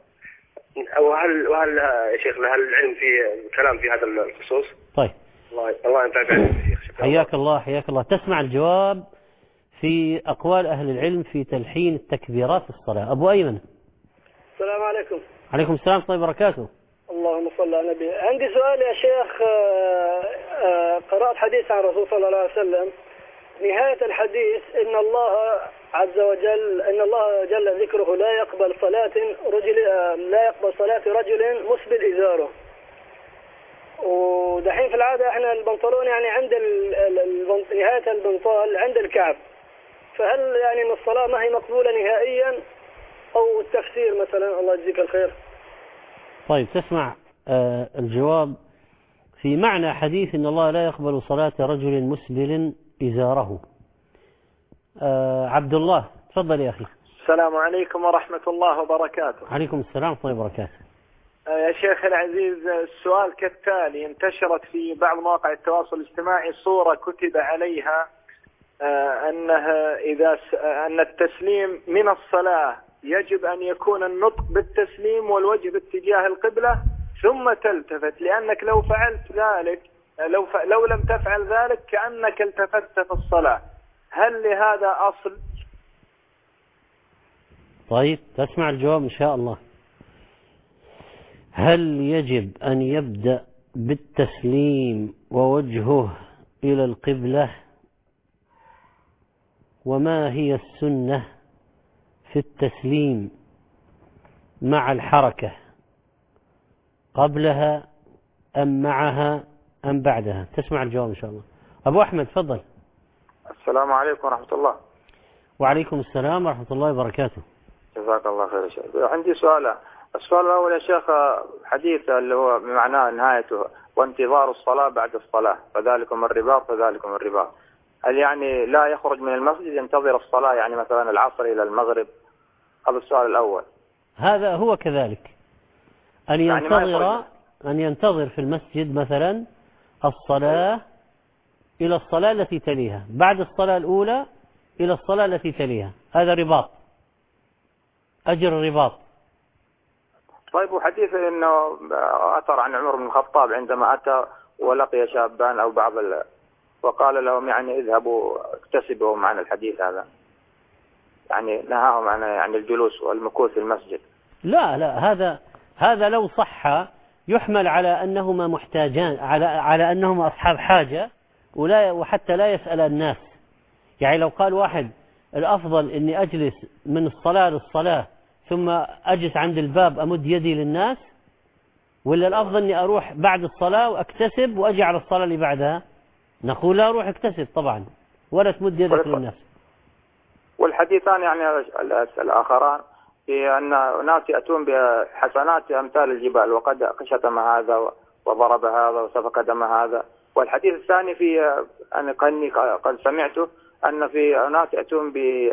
وهل يا شيخ هل العلم في كلام في هذا الخصوص؟ طيب، الله ينفع بعلمك يا شيخ. حياك الله، حياك الله. تسمع الجواب في أقوال أهل العلم في تلحين التكبيرات في الصلاة. أبو أيمن. السلام عليكم. عليكم السلام ورحمة الله وبركاته. اللهم صل على النبي. عندي سؤال يا شيخ. قرأت حديث عن الرسول صلى الله عليه وسلم، نهاية الحديث إن الله عز وجل، إن الله جل ذكره لا يقبل صلاة رجل مسبل إزاره. ودحين في العادة احنا البنطلون يعني عند نهاية البنطال عند الكعب، فهل يعني ان الصلاة ما هي مقبولة نهائيا او التفسير مثلا؟ الله يجزيك الخير. طيب تسمع الجواب في معنى حديث إن الله لا يقبل صلاة رجل مسبل إزاره. عبد الله تفضل يا أخي. السلام عليكم ورحمة الله وبركاته. عليكم السلام ورحمة الله وبركاته. يا شيخ العزيز، السؤال كالتالي: انتشرت في بعض مواقع التواصل الاجتماعي صورة كتب عليها أن التسليم من الصلاة يجب أن يكون النطق بالتسليم والوجه باتجاه القبلة ثم تلتفت، لأنك لو فعلت ذلك لو لم تفعل ذلك كأنك التفت في الصلاة. هل لهذا أصل؟ طيب تسمع الجواب إن شاء الله. هل يجب أن يبدأ بالتسليم ووجهه إلى القبلة؟ وما هي السنة في التسليم مع الحركة، قبلها أم معها أم بعدها؟ تسمع الجواب إن شاء الله. أبو أحمد تفضل. السلام عليكم ورحمة الله. وعليكم السلام ورحمة الله وبركاته. جزاك الله خير يا شيخ. عندي سؤال. السؤال الأول يا شيخ، حديث اللي هو بمعناه نهايته: وانتظار الصلاة بعد الصلاة فذلكم الرباط فذلكم الرباط. هل يعني لا يخرج من المسجد ينتظر الصلاة، يعني مثلا العصر إلى المغرب؟ هذا السؤال الأول. هذا هو كذلك، أن ينتظر في المسجد مثلا الصلاة إلى الصلاة التي تليها، بعد الصلاة الأولى إلى الصلاة التي تليها، هذا رباط، أجر الرباط. طيب، وحديث أنه أثر عن عمر بن الخطاب عندما أتى ولقي شابان أو وقال لهم يعني اذهبوا اكتسبوا معنا الحديث هذا، يعني نهاهم عن الجلوس والمكوث في المسجد. لا هذا لو صح يحمل على أنهما محتاجان، على أنهما أصحاب حاجة، وحتى لا يسأل الناس. يعني لو قال واحد الأفضل أني أجلس من الصلاة للصلاة ثم أجلس عند الباب أمد يدي للناس، ولا الأفضل أني أروح بعد الصلاة وأكتسب وأجي على الصلاة اللي بعدها؟ نقول لا، أروح اكتسب طبعا ولا تمد يدك للناس. والحديثان يعني الآخران في أن ناس يأتون بحسنات أمثال الجبال، وقد شتم هذا وضرب هذا وسفك دم هذا. والحديث الثاني في أن قد سمعته أن في ناس يأتون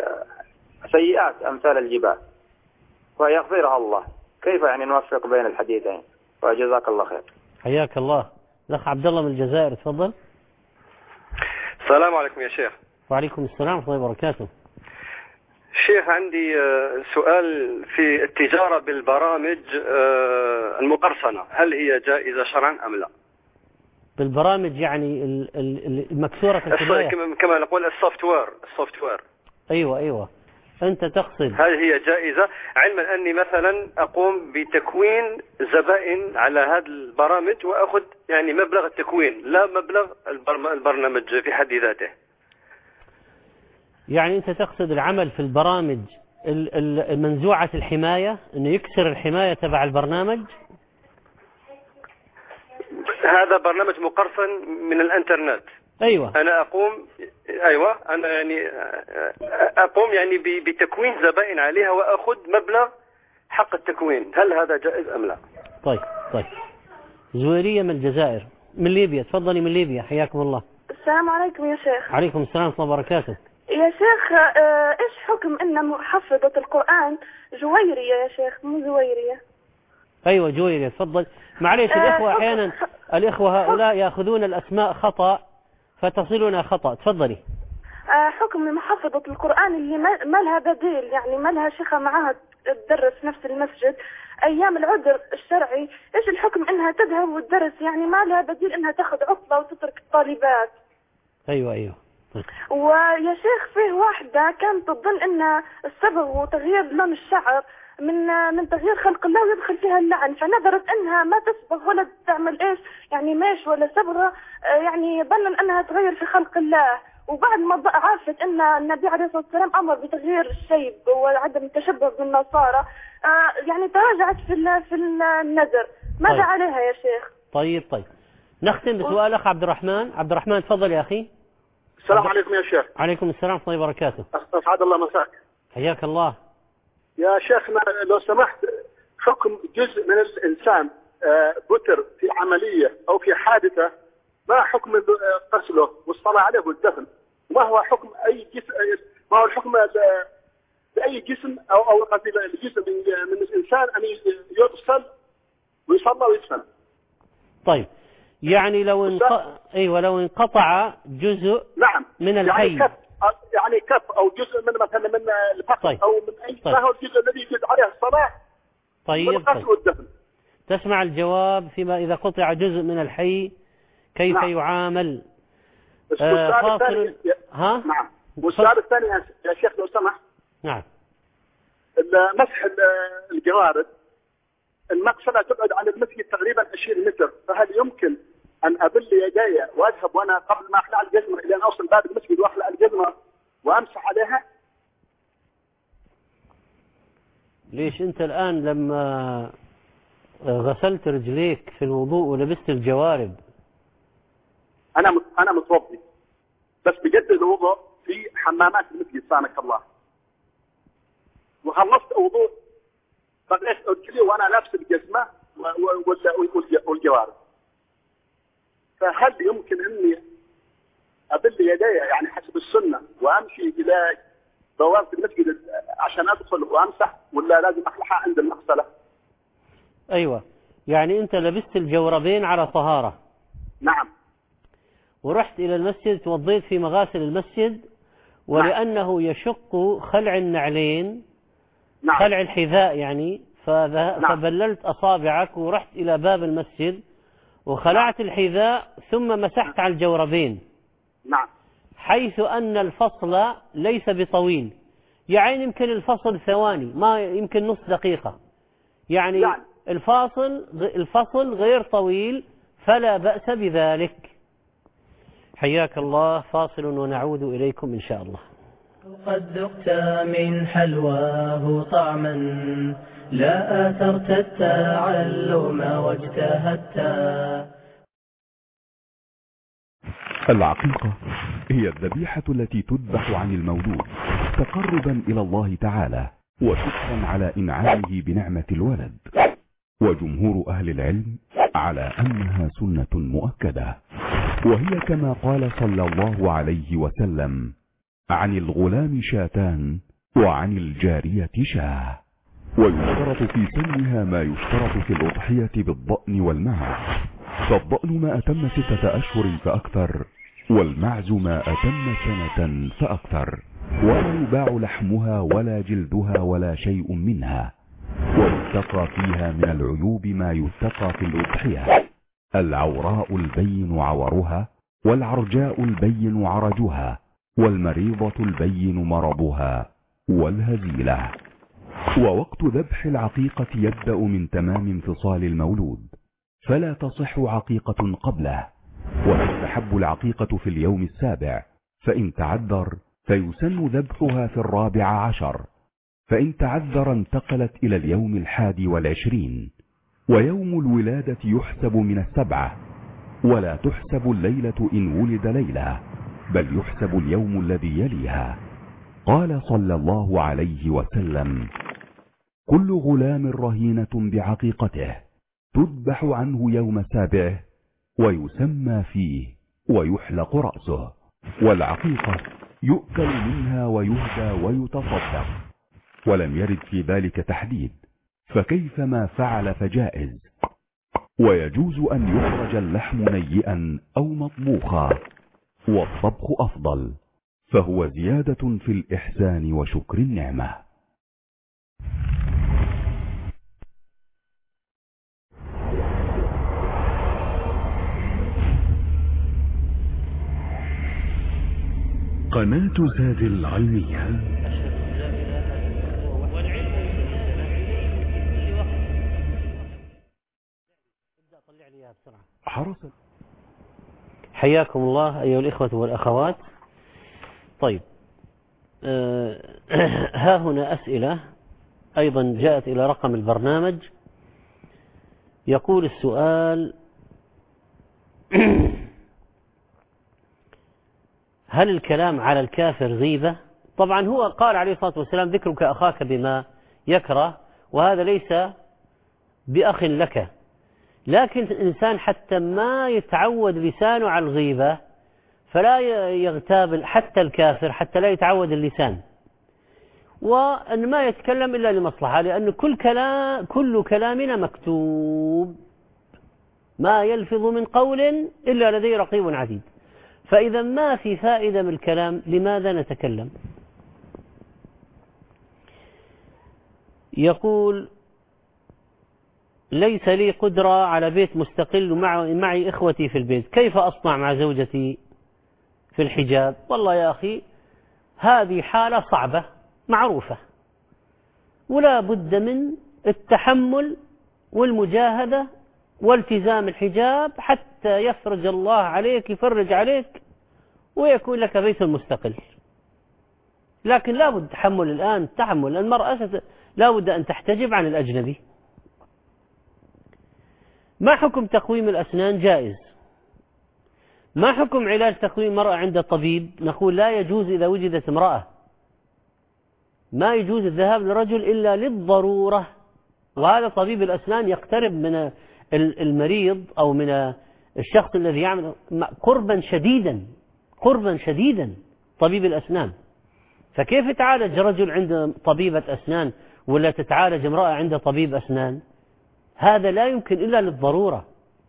بسيئات أمثال الجبال ويغفرها الله. كيف يعني نوفق بين الحديثين؟ وجزاك الله خير. حياك الله. الأخ عبد الله من الجزائر تفضل. السلام عليكم يا شيخ. وعليكم السلام ورحمة الله وبركاته. شيخ عندي سؤال في التجارة بالبرامج المقرصنة، هل هي جائزة شرعا أم لا؟ بالبرامج يعني المكسورة في الحماية، كما نقول السوفت وير. أيوة أنت تقصد هل هي جائزة، علما أني مثلا أقوم بتكوين زبائن على هذه البرامج وأخذ يعني مبلغ التكوين لا مبلغ البرنامج في حد ذاته. يعني أنت تقصد العمل في البرامج منزوعة الحماية، أنه يكسر الحماية تبع البرنامج؟ هذا برنامج مقرصن من الانترنت. أيوة. أنا أقوم يعني بتكوين زبائن عليها وأخذ مبلغ حق التكوين، هل هذا جائز أم لا؟ طيب. زويرية من الجزائر، من ليبيا تفضلي. من ليبيا حياكم الله. السلام عليكم يا شيخ. عليكم السلام ورحمة الله وبركاته. يا شيخ إيش حكم أن محفظة القرآن جويرية يا شيخ، مو زويرية؟ أيوة جويرية تفضل. معليش الإخوة أحيانا الإخوة هؤلاء يأخذون الأسماء خطأ فتصلنا خطأ. تفضلي. حكم محفظة القرآن اللي ما لها بديل، يعني ما لها شيخة معها تدرس نفس المسجد أيام العذر الشرعي، إيش الحكم إنها تذهب وتدرس؟ يعني ما لها بديل إنها تأخذ عطلة وتترك الطالبات. أيوة. ويا شيخ فيه واحدة كانت تظن إن السبب هو تغيير لون الشعر، من تغيير خلق الله ويدخل فيها اللعن، فنذرت انها ما تسبغ ولا تعمل ايش يعني ماش ولا صبغه، يعني ظنا انها تغير في خلق الله. وبعد ما عرفت ان النبي عليه الصلاه والسلام امر بتغيير الشيب وعدم التشبه بالنصارى، يعني تراجعت في النذر. ماذا طيب. عليها يا شيخ؟ طيب نختم بسؤال اخ عبد الرحمن. عبد الرحمن تفضل يا اخي. السلام عليكم يا شيخ. عليكم السلام ورحمه الله وبركاته. اسعد الله مساك. حياك الله. يا شيخنا لو سمحت، حكم جزء من الانسان بتر في عمليه او في حادثه، ما حكم غسله والصلاه عليه والدفن؟ وما هو حكم اي جسم، ما هو الحكم لاي جسم او قصدي الجسم من الانسان ان يغسل ويصلى ويدفن؟ طيب يعني لو لو انقطع جزء نعم من الحي، يعني كف او جزء من مثلا من الفخذ. طيب. او من اي ما هو الجزء الذي يجوز عليه الصلاه والغسل والدفن؟ تسمع الجواب فيما اذا قطع جزء من الحي كيف نعم. يعامل. السؤال الثاني نعم. والسؤال الثاني يا شيخ لو سمحت. نعم. مسح الجوارب، المقصلة تبعد عن المسجد تقريبا 20 متر، فهل يمكن أن أبل يدي وأذهب وأنا قبل ما أخلع الجزمة إلى أن أوصل باب المسجد وأخلع الجزمة وأمسح عليها؟ ليش أنت الآن لما غسلت رجليك في الوضوء ولبست الجوارب؟ أنا متوضي بس بجدد الوضوء في حمامات المسجد سامك الله، وخلصت وضوء بقيت أدخلي وأنا لابس الجزمة والجوارب، فهل يمكن أني أبل يدي يعني حسب السنة وأمشي إلى بوابة المسجد عشان أدخل وأمسح، ولا لازم أخلعها عند المغسلة؟ أيوة، يعني أنت لبست الجوربين على طهارة. نعم. ورحت إلى المسجد توضيت في مغاسل المسجد، ولأنه يشق خلع النعلين، نعم. خلع الحذاء يعني، فبللت أصابعك ورحت إلى باب المسجد وخلعت الحذاء ثم مسحت على الجوربين. نعم. حيث أن الفصل ليس بطويل، يعني يمكن الفصل ثواني، ما يمكن نص دقيقة، يعني الفصل غير طويل، فلا بأس بذلك. حياك الله. فاصل ونعود إليكم إن شاء الله. قد ذقت من حلواه طعما، لا آثرت التعلم واجتهدت. العقيقة هي الذبيحة التي تذبح عن المولود تقربا إلى الله تعالى وشكرا على إنعامه بنعمة الولد، وجمهور أهل العلم على أنها سنة مؤكدة، وهي كما قال صلى الله عليه وسلم: عن الغلام شاتان وعن الجارية شاه. ويشترط في سنها ما يشترط في الأضحية بالضأن والمعز، فالضأن ما أتم 6 أشهر فأكثر، والمعز ما أتم 1 سنة فأكثر، ولا يباع لحمها ولا جلدها ولا شيء منها. ويتقى فيها من العيوب ما يتقى في الأضحية: العوراء البين عورها، والعرجاء البين عرجها، والمريضة البين مرضها، والهزيلة. ووقت ذبح العقيقة يبدأ من تمام انفصال المولود، فلا تصح عقيقة قبله، وتستحب العقيقة في اليوم 7، فإن تعذر فيسن ذبحها في 14، فإن تعذر انتقلت إلى اليوم 21. ويوم الولادة يحسب من 7، ولا تحسب الليلة إن ولد ليلة، بل يحسب اليوم الذي يليها. قال صلى الله عليه وسلم: كل غلام رهينة بعقيقته، تذبح عنه يوم 7 ويسمى فيه ويحلق رأسه. والعقيقة يؤكل منها ويهدى ويتصدق، ولم يرد في ذلك تحديد، فكيفما فعل فجائز. ويجوز أن يخرج اللحم نيئا أو مطبوخا، والطبخ أفضل، فهو زيادة في الإحسان وشكر النعمة. قناة زاد العلمية. حرص. حياكم الله أيها الإخوة والأخوات. طيب، ها هنا أسئلة أيضا جاءت إلى رقم البرنامج. يقول السؤال: هل الكلام على الكافر غيبة؟ طبعا هو قال عليه الصلاة والسلام: ذكرك أخاك بما يكره، وهذا ليس بأخ لك. لكن الإنسان حتى ما يتعود لسانه على الغيبة فلا يغتاب حتى الكافر، حتى لا يتعود اللسان، وأن ما يتكلم إلا لمصلحة، لأن كل كلامنا مكتوب، ما يلفظ من قول إلا لديه رقيب عتيد. فإذا ما في فائدة من الكلام لماذا نتكلم؟ يقول: ليس لي قدرة على بيت مستقل ومعي إخوتي في البيت، كيف أصنع مع زوجتي في الحجاب؟ والله يا أخي هذه حالة صعبة معروفة، ولا بد من التحمل والمجاهدة والتزام الحجاب حتى يفرج الله عليك، يفرج عليك ويكون لك بيت مستقل. لكن لا بد تحمل الآن، تحمل المرأة لا بد أن تحتجب عن الأجنبي. ما حكم تقويم الأسنان؟ جائز. ما حكم علاج تقويم المرأة عند الطبيب؟ نقول لا يجوز إذا وجدت امرأة، ما يجوز الذهاب للرجل إلا للضرورة، وهذا طبيب الأسنان يقترب من المريض أو من الشخص الذي يعمل قربا شديدا طبيب الأسنان. فكيف يتعالج رجل عند طبيبة أسنان ولا تتعالج امرأة عند طبيب أسنان؟ هذا لا يمكن إلا للضرورة.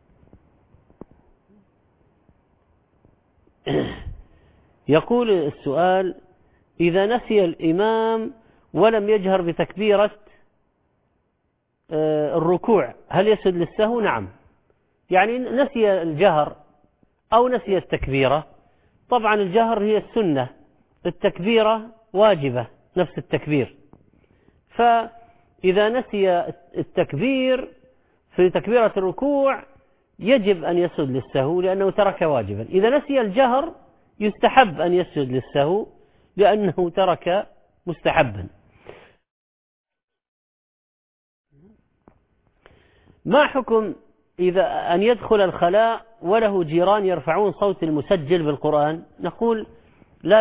يقول السؤال: إذا نسي الإمام ولم يجهر بتكبيرة الركوع هل يسجد للسهو؟ نعم، يعني نسي الجهر أو نسي التكبيرة. طبعا الجهر هي السنة، التكبيرة واجبة نفس التكبير. فإذا نسي التكبير في تكبيرة الركوع يجب أن يسجد للسهو لأنه ترك واجبا. إذا نسي الجهر يستحب أن يسجد للسهو لأنه ترك مستحبا. ما حكم إذا أن يدخل الخلاء وله جيران يرفعون صوت المسجل بالقرآن؟ نقول لا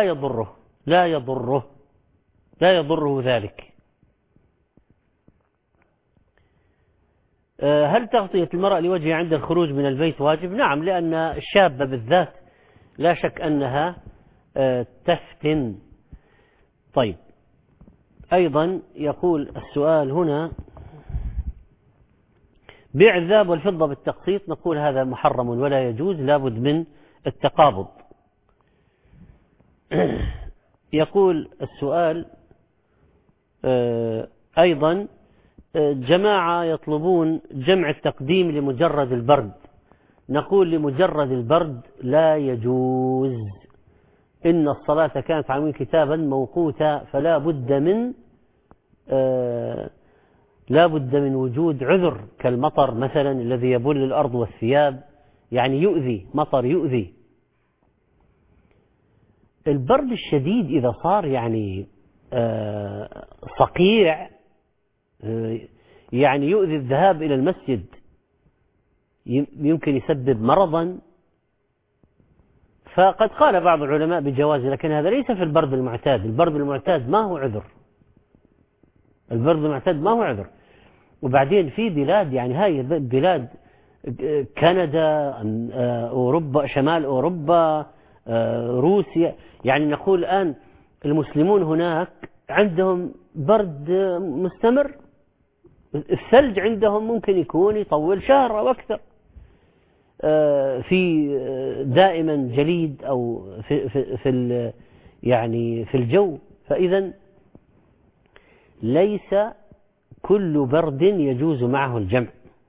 يضره ذلك. هل تغطية المرأة لوجهها عند الخروج من البيت واجب؟ نعم، لأن الشابة بالذات لا شك أنها تفتن. طيب، أيضا يقول السؤال هنا: بيع الذهب والفضة بالتقسيط، نقول هذا محرم ولا يجوز، لابد من التقابض. يقول السؤال أيضا: جماعة يطلبون جمع التقديم لمجرد البرد، نقول لمجرد البرد لا يجوز، إن الصلاة كانت على كتابا موقوتا، فلا بد من وجود عذر كالمطر مثلا الذي يبل الأرض والثياب، يعني يؤذي، مطر يؤذي. البرد الشديد إذا صار يعني صقيع، يعني يؤذي الذهاب إلى المسجد، يمكن يسبب مرضا، فقد قال بعض العلماء بجوازه، لكن هذا ليس في البرد المعتاد. البرد المعتاد ما هو عذر، البرد المعتاد ما هو عذر. وبعدين في بلاد، يعني هاي بلاد كندا، أوروبا، شمال أوروبا، روسيا، يعني نقول الآن المسلمون هناك عندهم برد مستمر، الثلج عندهم ممكن يكون يطول شهر أو أكثر، في دائما جليد أو يعني في الجو. فإذا ليس كل برد يجوز معه الجمع،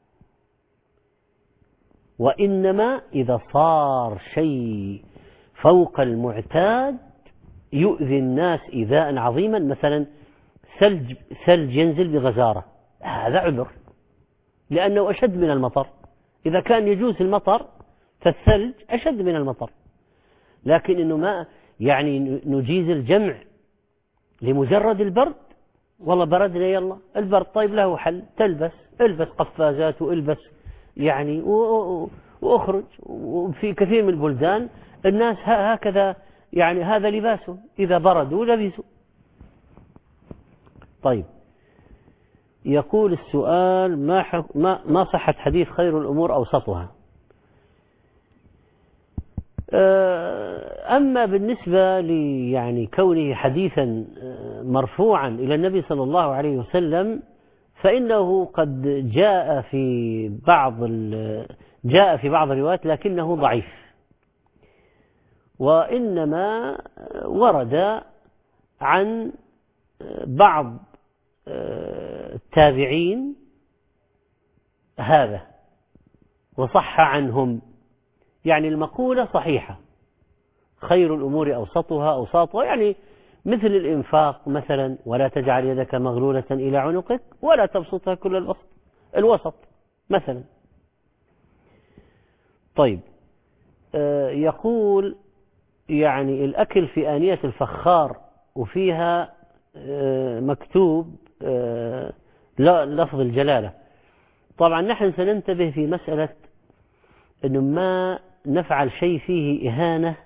وإنما إذا صار شيء فوق المعتاد يؤذي الناس إيذاء عظيما، مثلا ثلج ينزل بغزارة، هذا عذر لأنه أشد من المطر. إذا كان يجوز المطر فالثلج أشد من المطر، لكن إنه ما يعني نجيز الجمع لمجرد البرد، والله بردنا يلا البرد، طيب له حل، البس قفازات والبس يعني واخرج. وفي كثير من البلدان الناس هكذا يعني هذا لباسه، إذا بردوا لبسوا. طيب يقول السؤال ما صحة حديث خير الأمور أوسطها؟ أما بالنسبة يعني كونه حديثا مرفوعا إلى النبي صلى الله عليه وسلم فإنه قد جاء في بعض الروايات لكنه ضعيف، وإنما ورد عن بعض التابعين هذا وصح عنهم، يعني المقولة صحيحة، خير الأمور أوساطها يعني مثل الإنفاق مثلا، ولا تجعل يدك مغلولة إلى عنقك ولا تبسطها كل الوسط مثلا. طيب يقول يعني الأكل في آنية الفخار وفيها مكتوب لفظ الجلالة. طبعا نحن سننتبه في مسألة أنه ما نفعل شيء فيه إهانة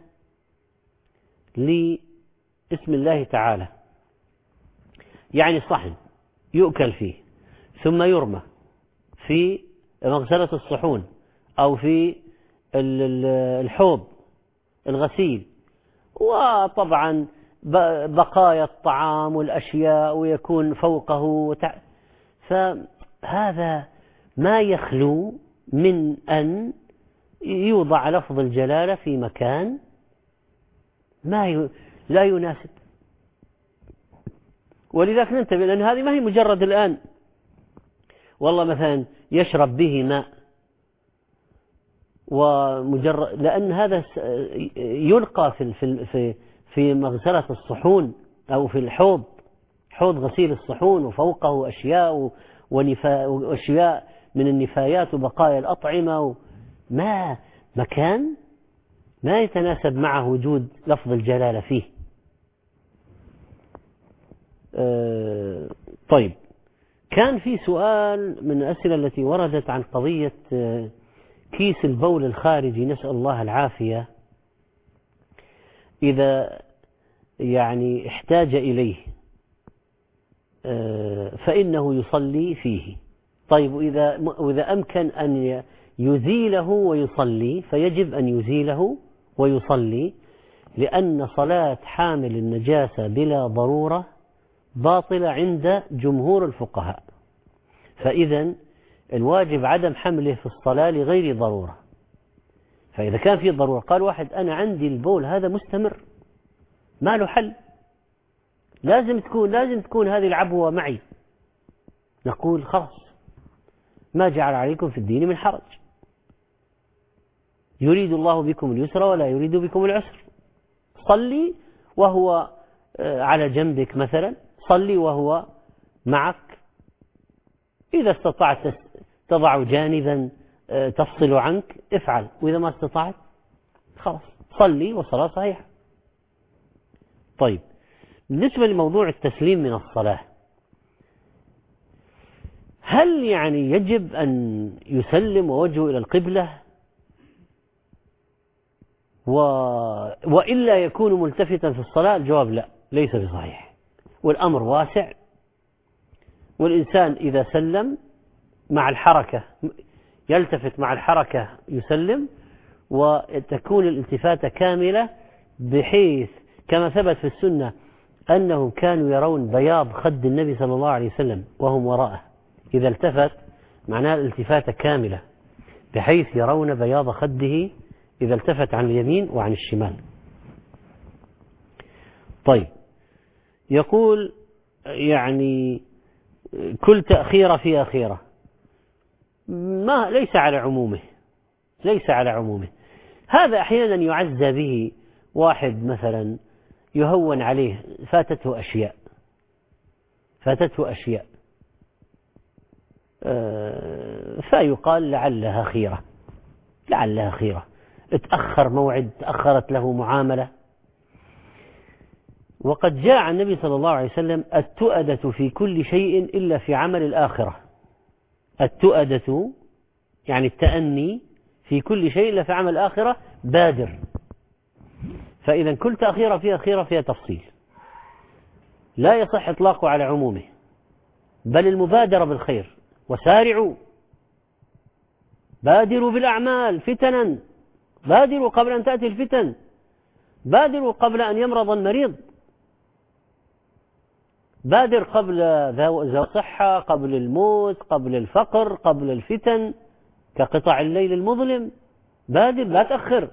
لاسم الله تعالى، يعني صحن يؤكل فيه ثم يرمى في مغسلة الصحون أو في الحوض الغسيل، وطبعا بقايا الطعام والأشياء ويكون فوقه فهذا ما يخلو من أن يوضع لفظ الجلالة في مكان لا يناسب. ولذلك ننتبه، لأن هذه ما هي مجرد الآن والله مثلا يشرب به ماء ومجرد، لأن هذا يلقى في مغسلة الصحون أو في حوض غسيل الصحون، وفوقه أشياء وأشياء من النفايات وبقايا الأطعمة، ما مكان ما يتناسب معه وجود لفظ الجلالة فيه. طيب كان في سؤال من الأسئلة التي وردت عن قضية كيس البول الخارجي، نسأل الله العافية، إذا يعني احتاج إليه فإنه يصلي فيه. طيب وإذا أمكن أن يزيله ويصلي فيجب أن يزيله ويصلي، لأن صلاة حامل النجاسة بلا ضرورة باطلة عند جمهور الفقهاء، فإذا الواجب عدم حمله في الصلاة لغير ضرورة. فإذا كان في ضرورة، قال واحد أنا عندي البول هذا مستمر ما له حل، لازم تكون هذه العبوة معي، نقول خلاص ما جعل عليكم في الدين من حرج، يريد الله بكم اليسر ولا يريد بكم العسر. صلي وهو على جنبك مثلا، صلي وهو معك، إذا استطعت تضع جانبا تفصل عنك افعل، وإذا ما استطعت خلاص صلي والصلاة صحيحة. طيب بالنسبة لموضوع التسليم من الصلاة، هل يعني يجب أن يسلم ووجهه إلى القبلة وإلا يكون ملتفتا في الصلاة؟ الجواب لا، ليس بصحيح، والأمر واسع، والإنسان إذا سلم مع الحركة يلتفت مع الحركة يسلم، وتكون الالتفاتة كاملة، بحيث كما ثبت في السنة أنهم كانوا يرون بياض خد النبي صلى الله عليه وسلم وهم وراءه، إذا التفت معناه الالتفاتة كاملة بحيث يرون بياض خده إذا التفت عن اليمين وعن الشمال. طيب يقول يعني كل تأخيرة في أخيرة، ليس على عمومه، هذا أحيانا يعزى به واحد مثلا يهون عليه فاتته أشياء فيقال لعلها خيرة، لعلها خيرة، اتأخر موعد، تأخرت له معاملة. وقد جاء عن النبي صلى الله عليه وسلم: التؤدة في كل شيء إلا في عمل الآخرة. التؤدة يعني التأني في كل شيء إلا في عمل الآخرة، بادر. فإذا كل تأخير فيها تفصيل، لا يصح إطلاقه على عمومه، بل المبادرة بالخير. وسارعوا، بادروا بالأعمال فتنا، بادروا قبل أن تأتي الفتن، بادروا قبل أن يمرض المريض، بادر قبل ذو صحة، قبل الموت، قبل الفقر، قبل الفتن، كقطع الليل المظلم. بادر، لا تأخر.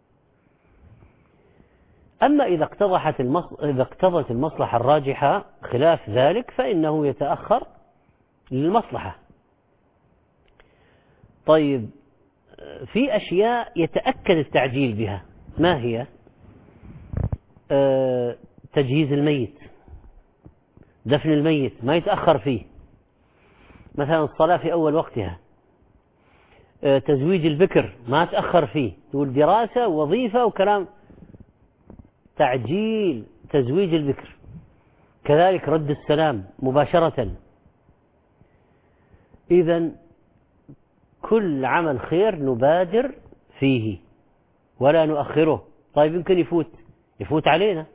أما إذا اقتضت المصلحة الراجحة خلاف ذلك فإنه يتأخر للمصلحة. طيب، في أشياء يتأكد التعجيل بها، ما هي؟ تجهيز الميت، دفن الميت ما يتأخر فيه، مثلا الصلاة في أول وقتها. تزويج البكر ما تأخر فيه، تقول دراسة ووظيفة وكلام، تعجيل تزويج البكر. كذلك رد السلام مباشرة. إذن كل عمل خير نبادر فيه ولا نؤخره. طيب، يمكن يفوت علينا.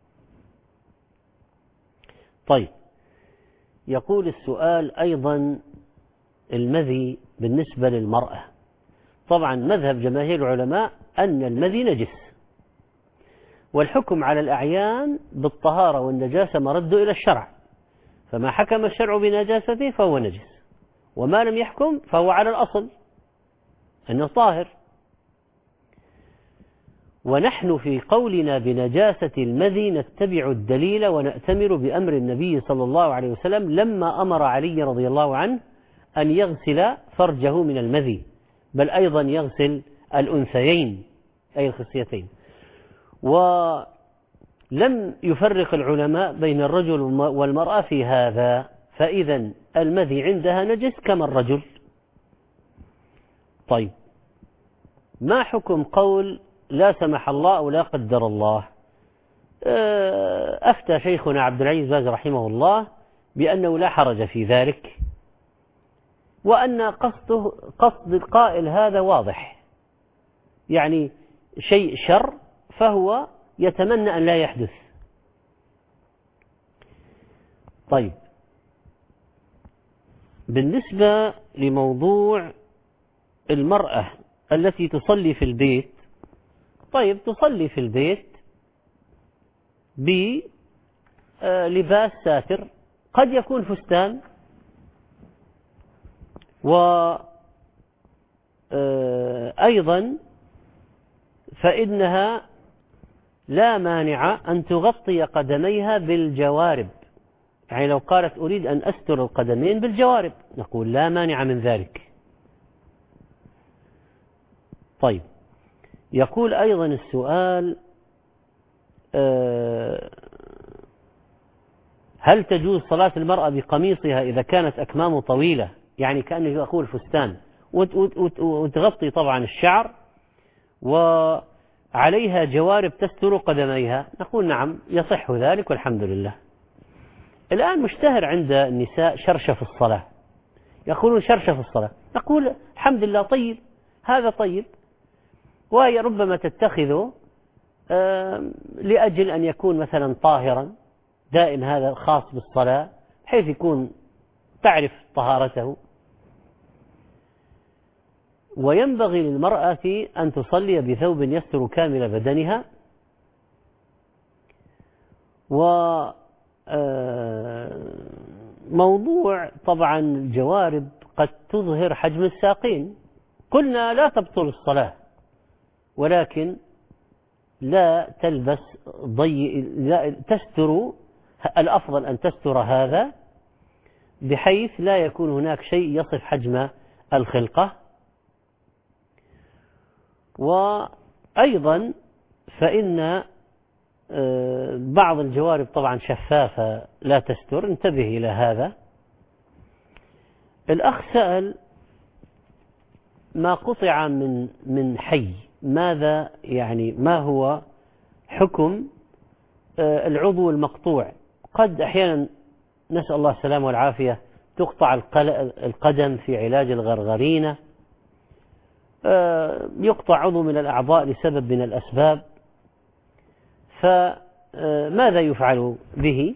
طيب، يقول السؤال أيضا: المذي بالنسبة للمرأة. طبعا مذهب جماهير العلماء أن المذي نجس، والحكم على الأعيان بالطهارة والنجاسة مرد إلى الشرع، فما حكم الشرع بنجاسته فهو نجس، وما لم يحكم فهو على الأصل أنه طاهر. ونحن في قولنا بنجاسة المذي نتبع الدليل ونأتمر بأمر النبي صلى الله عليه وسلم لما أمر علي رضي الله عنه أن يغسل فرجه من المذي، بل أيضا يغسل الأنثيين أي الخصيتين. ولم يفرق العلماء بين الرجل والمرأة في هذا، فإذا المذي عندها نجس كما الرجل. طيب، ما حكم قول لا سمح الله أو لا قدر الله؟ أفتى شيخنا عبد العزيز باز رحمه الله بأنه لا حرج في ذلك، وأن قصد القائل هذا واضح، يعني شيء شر فهو يتمنى أن لا يحدث. طيب، بالنسبة لموضوع المرأة التي تصلي في البيت، طيب تصلي في البيت بلباس ساتر، قد يكون فستان، وأيضا فإنها لا مانع أن تغطي قدميها بالجوارب، يعني لو قالت أريد أن أستر القدمين بالجوارب نقول لا مانع من ذلك. طيب، يقول أيضا السؤال: هل تجوز صلاة المرأة بقميصها إذا كانت أكمامه طويلة، يعني كأنه يقول فستان، وتغطي طبعا الشعر وعليها جوارب تستر قدميها؟ نقول نعم، يصح ذلك والحمد لله. الآن مشتهر عند النساء شرشف الصلاة، يقولون شرشف الصلاة، نقول الحمد لله، طيب، هذا طيب، وهي ربما تتخذه لأجل أن يكون مثلا طاهرا دائم، هذا خاص بالصلاة حيث يكون تعرف طهارته. وينبغي للمرأة أن تصلي بثوب يستر كامل بدنها. وموضوع طبعا الجوارب قد تظهر حجم الساقين، قلنا لا تبطل الصلاة، ولكن لا تلبس لا تستر، الأفضل أن تستر هذا بحيث لا يكون هناك شيء يصف حجم الخلقة. وأيضا فإن بعض الجوارب طبعا شفافة لا تستر، انتبه إلى هذا. الأخ سأل ما قطع من حي، ماذا يعني ما هو حكم العضو المقطوع؟ قد أحيانا نسأل الله السلامة والعافية تقطع القدم في علاج الغرغرينة، يقطع عضو من الأعضاء لسبب من الأسباب، فماذا يفعل به؟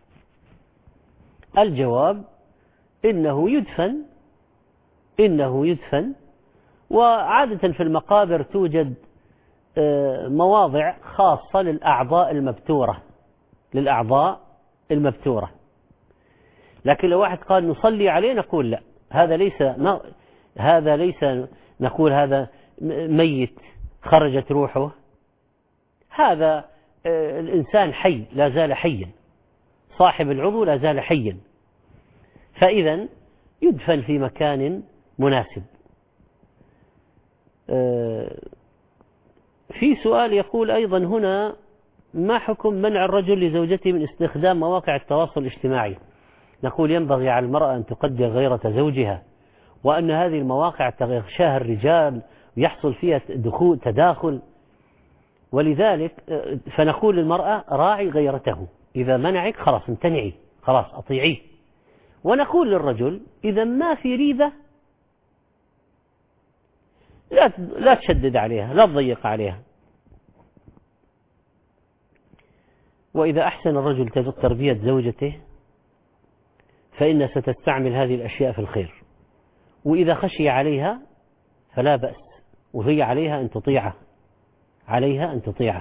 الجواب إنه يدفن، وعادة في المقابر توجد مواضع خاصة للأعضاء المبتورة. لكن لو واحد قال نصلي عليه نقول لا، هذا ليس نقول هذا ميت خرجت روحه، هذا الإنسان حي لا زال حيا، صاحب العضو لا زال حيا، فإذا يدفن في مكان مناسب. في سؤال يقول أيضا هنا: ما حكم منع الرجل لزوجته من استخدام مواقع التواصل الاجتماعي؟ نقول ينبغي على المرأة أن تقدر غيرة زوجها، وأن هذه المواقع يغشاها الرجال ويحصل فيها تداخل، ولذلك فنقول للمرأة راعي غيرته، إذا منعك خلاص امتنعي، خلاص أطيعيه. ونقول للرجل إذا ما في ريبة لا تشدد عليها، لا تضيق عليها. وإذا أحسن الرجل تربية زوجته فإن ستستعمل هذه الأشياء في الخير، وإذا خشي عليها فلا بأس، وهي عليها أن تطيعه.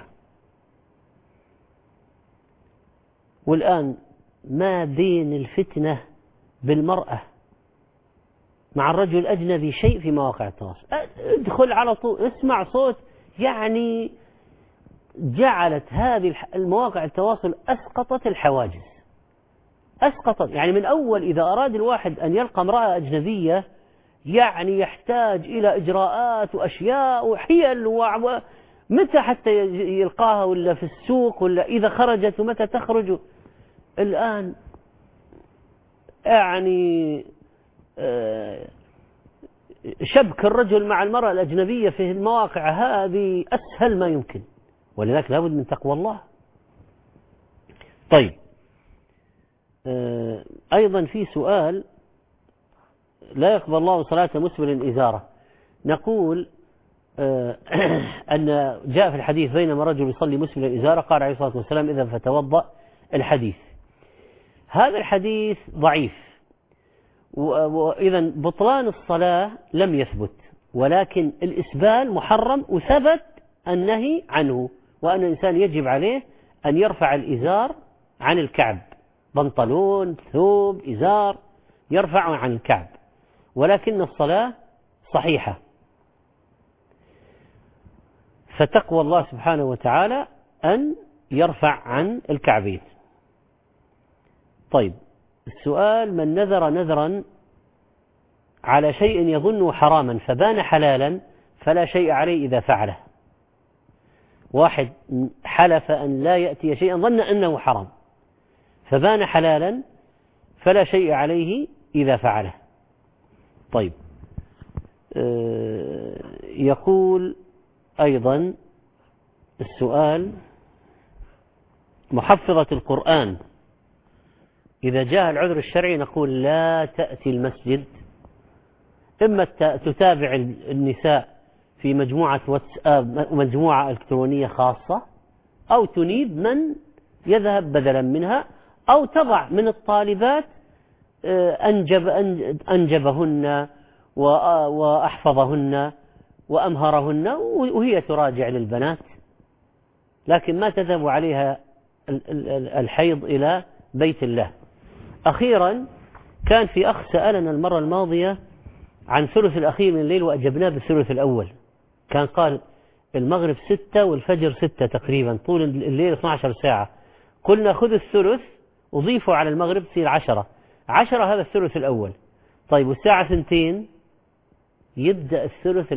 والآن ما بين الفتنة بالمرأة مع الرجل الأجنبي شيء في مواقع التواصل، ادخل على طول اسمع صوت، يعني جعلت هذه المواقع التواصل أسقطت الحواجز، يعني من أول إذا أراد الواحد أن يلقى امرأة أجنبية يعني يحتاج إلى إجراءات وأشياء وحيل، متى حتى يلقاها، ولا في السوق، ولا إذا خرجت ومتى تخرج. الآن يعني شبك الرجل مع المرأة الأجنبية في المواقع هذه أسهل ما يمكن، ولذلك لابد من تقوى الله. طيب، أيضا في سؤال: لا يقبل الله صلاة مسبل إزارة. نقول أن جاء في الحديث بينما رجل يصلي مسبل إزارة قال عليه الصلاة والسلام إذا فتوضأ. الحديث هذا الحديث ضعيف، وإذا بطلان الصلاة لم يثبت، ولكن الإسبال محرم وثبت النهي عنه، وأن الإنسان يجب عليه أن يرفع الإزار عن الكعب، بنطلون، ثوب، إزار يرفع عن الكعب، ولكن الصلاة صحيحة. فتقوى الله سبحانه وتعالى أن يرفع عن الكعبين. طيب، السؤال: من نذر نذرا على شيء يظنه حراما فبان حلالا فلا شيء عليه إذا فعله. واحد حلف أن لا يأتي شيئا ظن أنه حرام فبان حلالا فلا شيء عليه إذا فعله. طيب، يقول أيضا السؤال: محفظة القرآن إذا جاء العذر الشرعي نقول لا تأتي المسجد، إما تتابع النساء في مجموعة واتساب، مجموعة إلكترونية خاصة، أو تنيب من يذهب بدلا منها، أو تضع من الطالبات أنجبهن وأحفظهن وأمهرهن وهي تراجع للبنات، لكن ما تذهب عليها الحيض إلى بيت الله. أخيرا، كان في أخ سألنا المرة الماضية عن ثلث الأخير من الليل وأجبناه بالثلث الأول، كان قال المغرب 6 والفجر 6 تقريبا، طول الليل 12 ساعة، قلنا خذ الثلث وضيفوا على المغرب تصير 10 هذا الثلث الأول. طيب، والساعة 2 يبدأ الثلث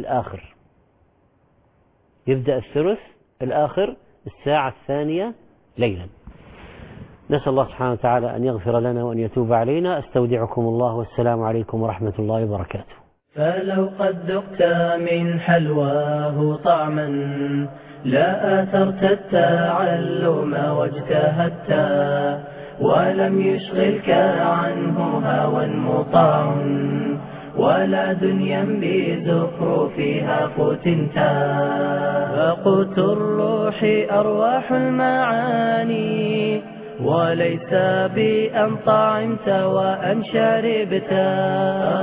الآخر، الساعة 2 ليلا. نسأل الله سبحانه وتعالى أن يغفر لنا وأن يتوب علينا. أستودعكم الله، والسلام عليكم ورحمة الله وبركاته. فلو قد ذقت من حلواه طعما لا آثرت التعلم واجتهدت ولم يشغلك عنه هوى مطاع ولا دنيا بزخرفها فتنتا. فقوت الروح أرواح المعاني وليس بأن طعمت وأن شربت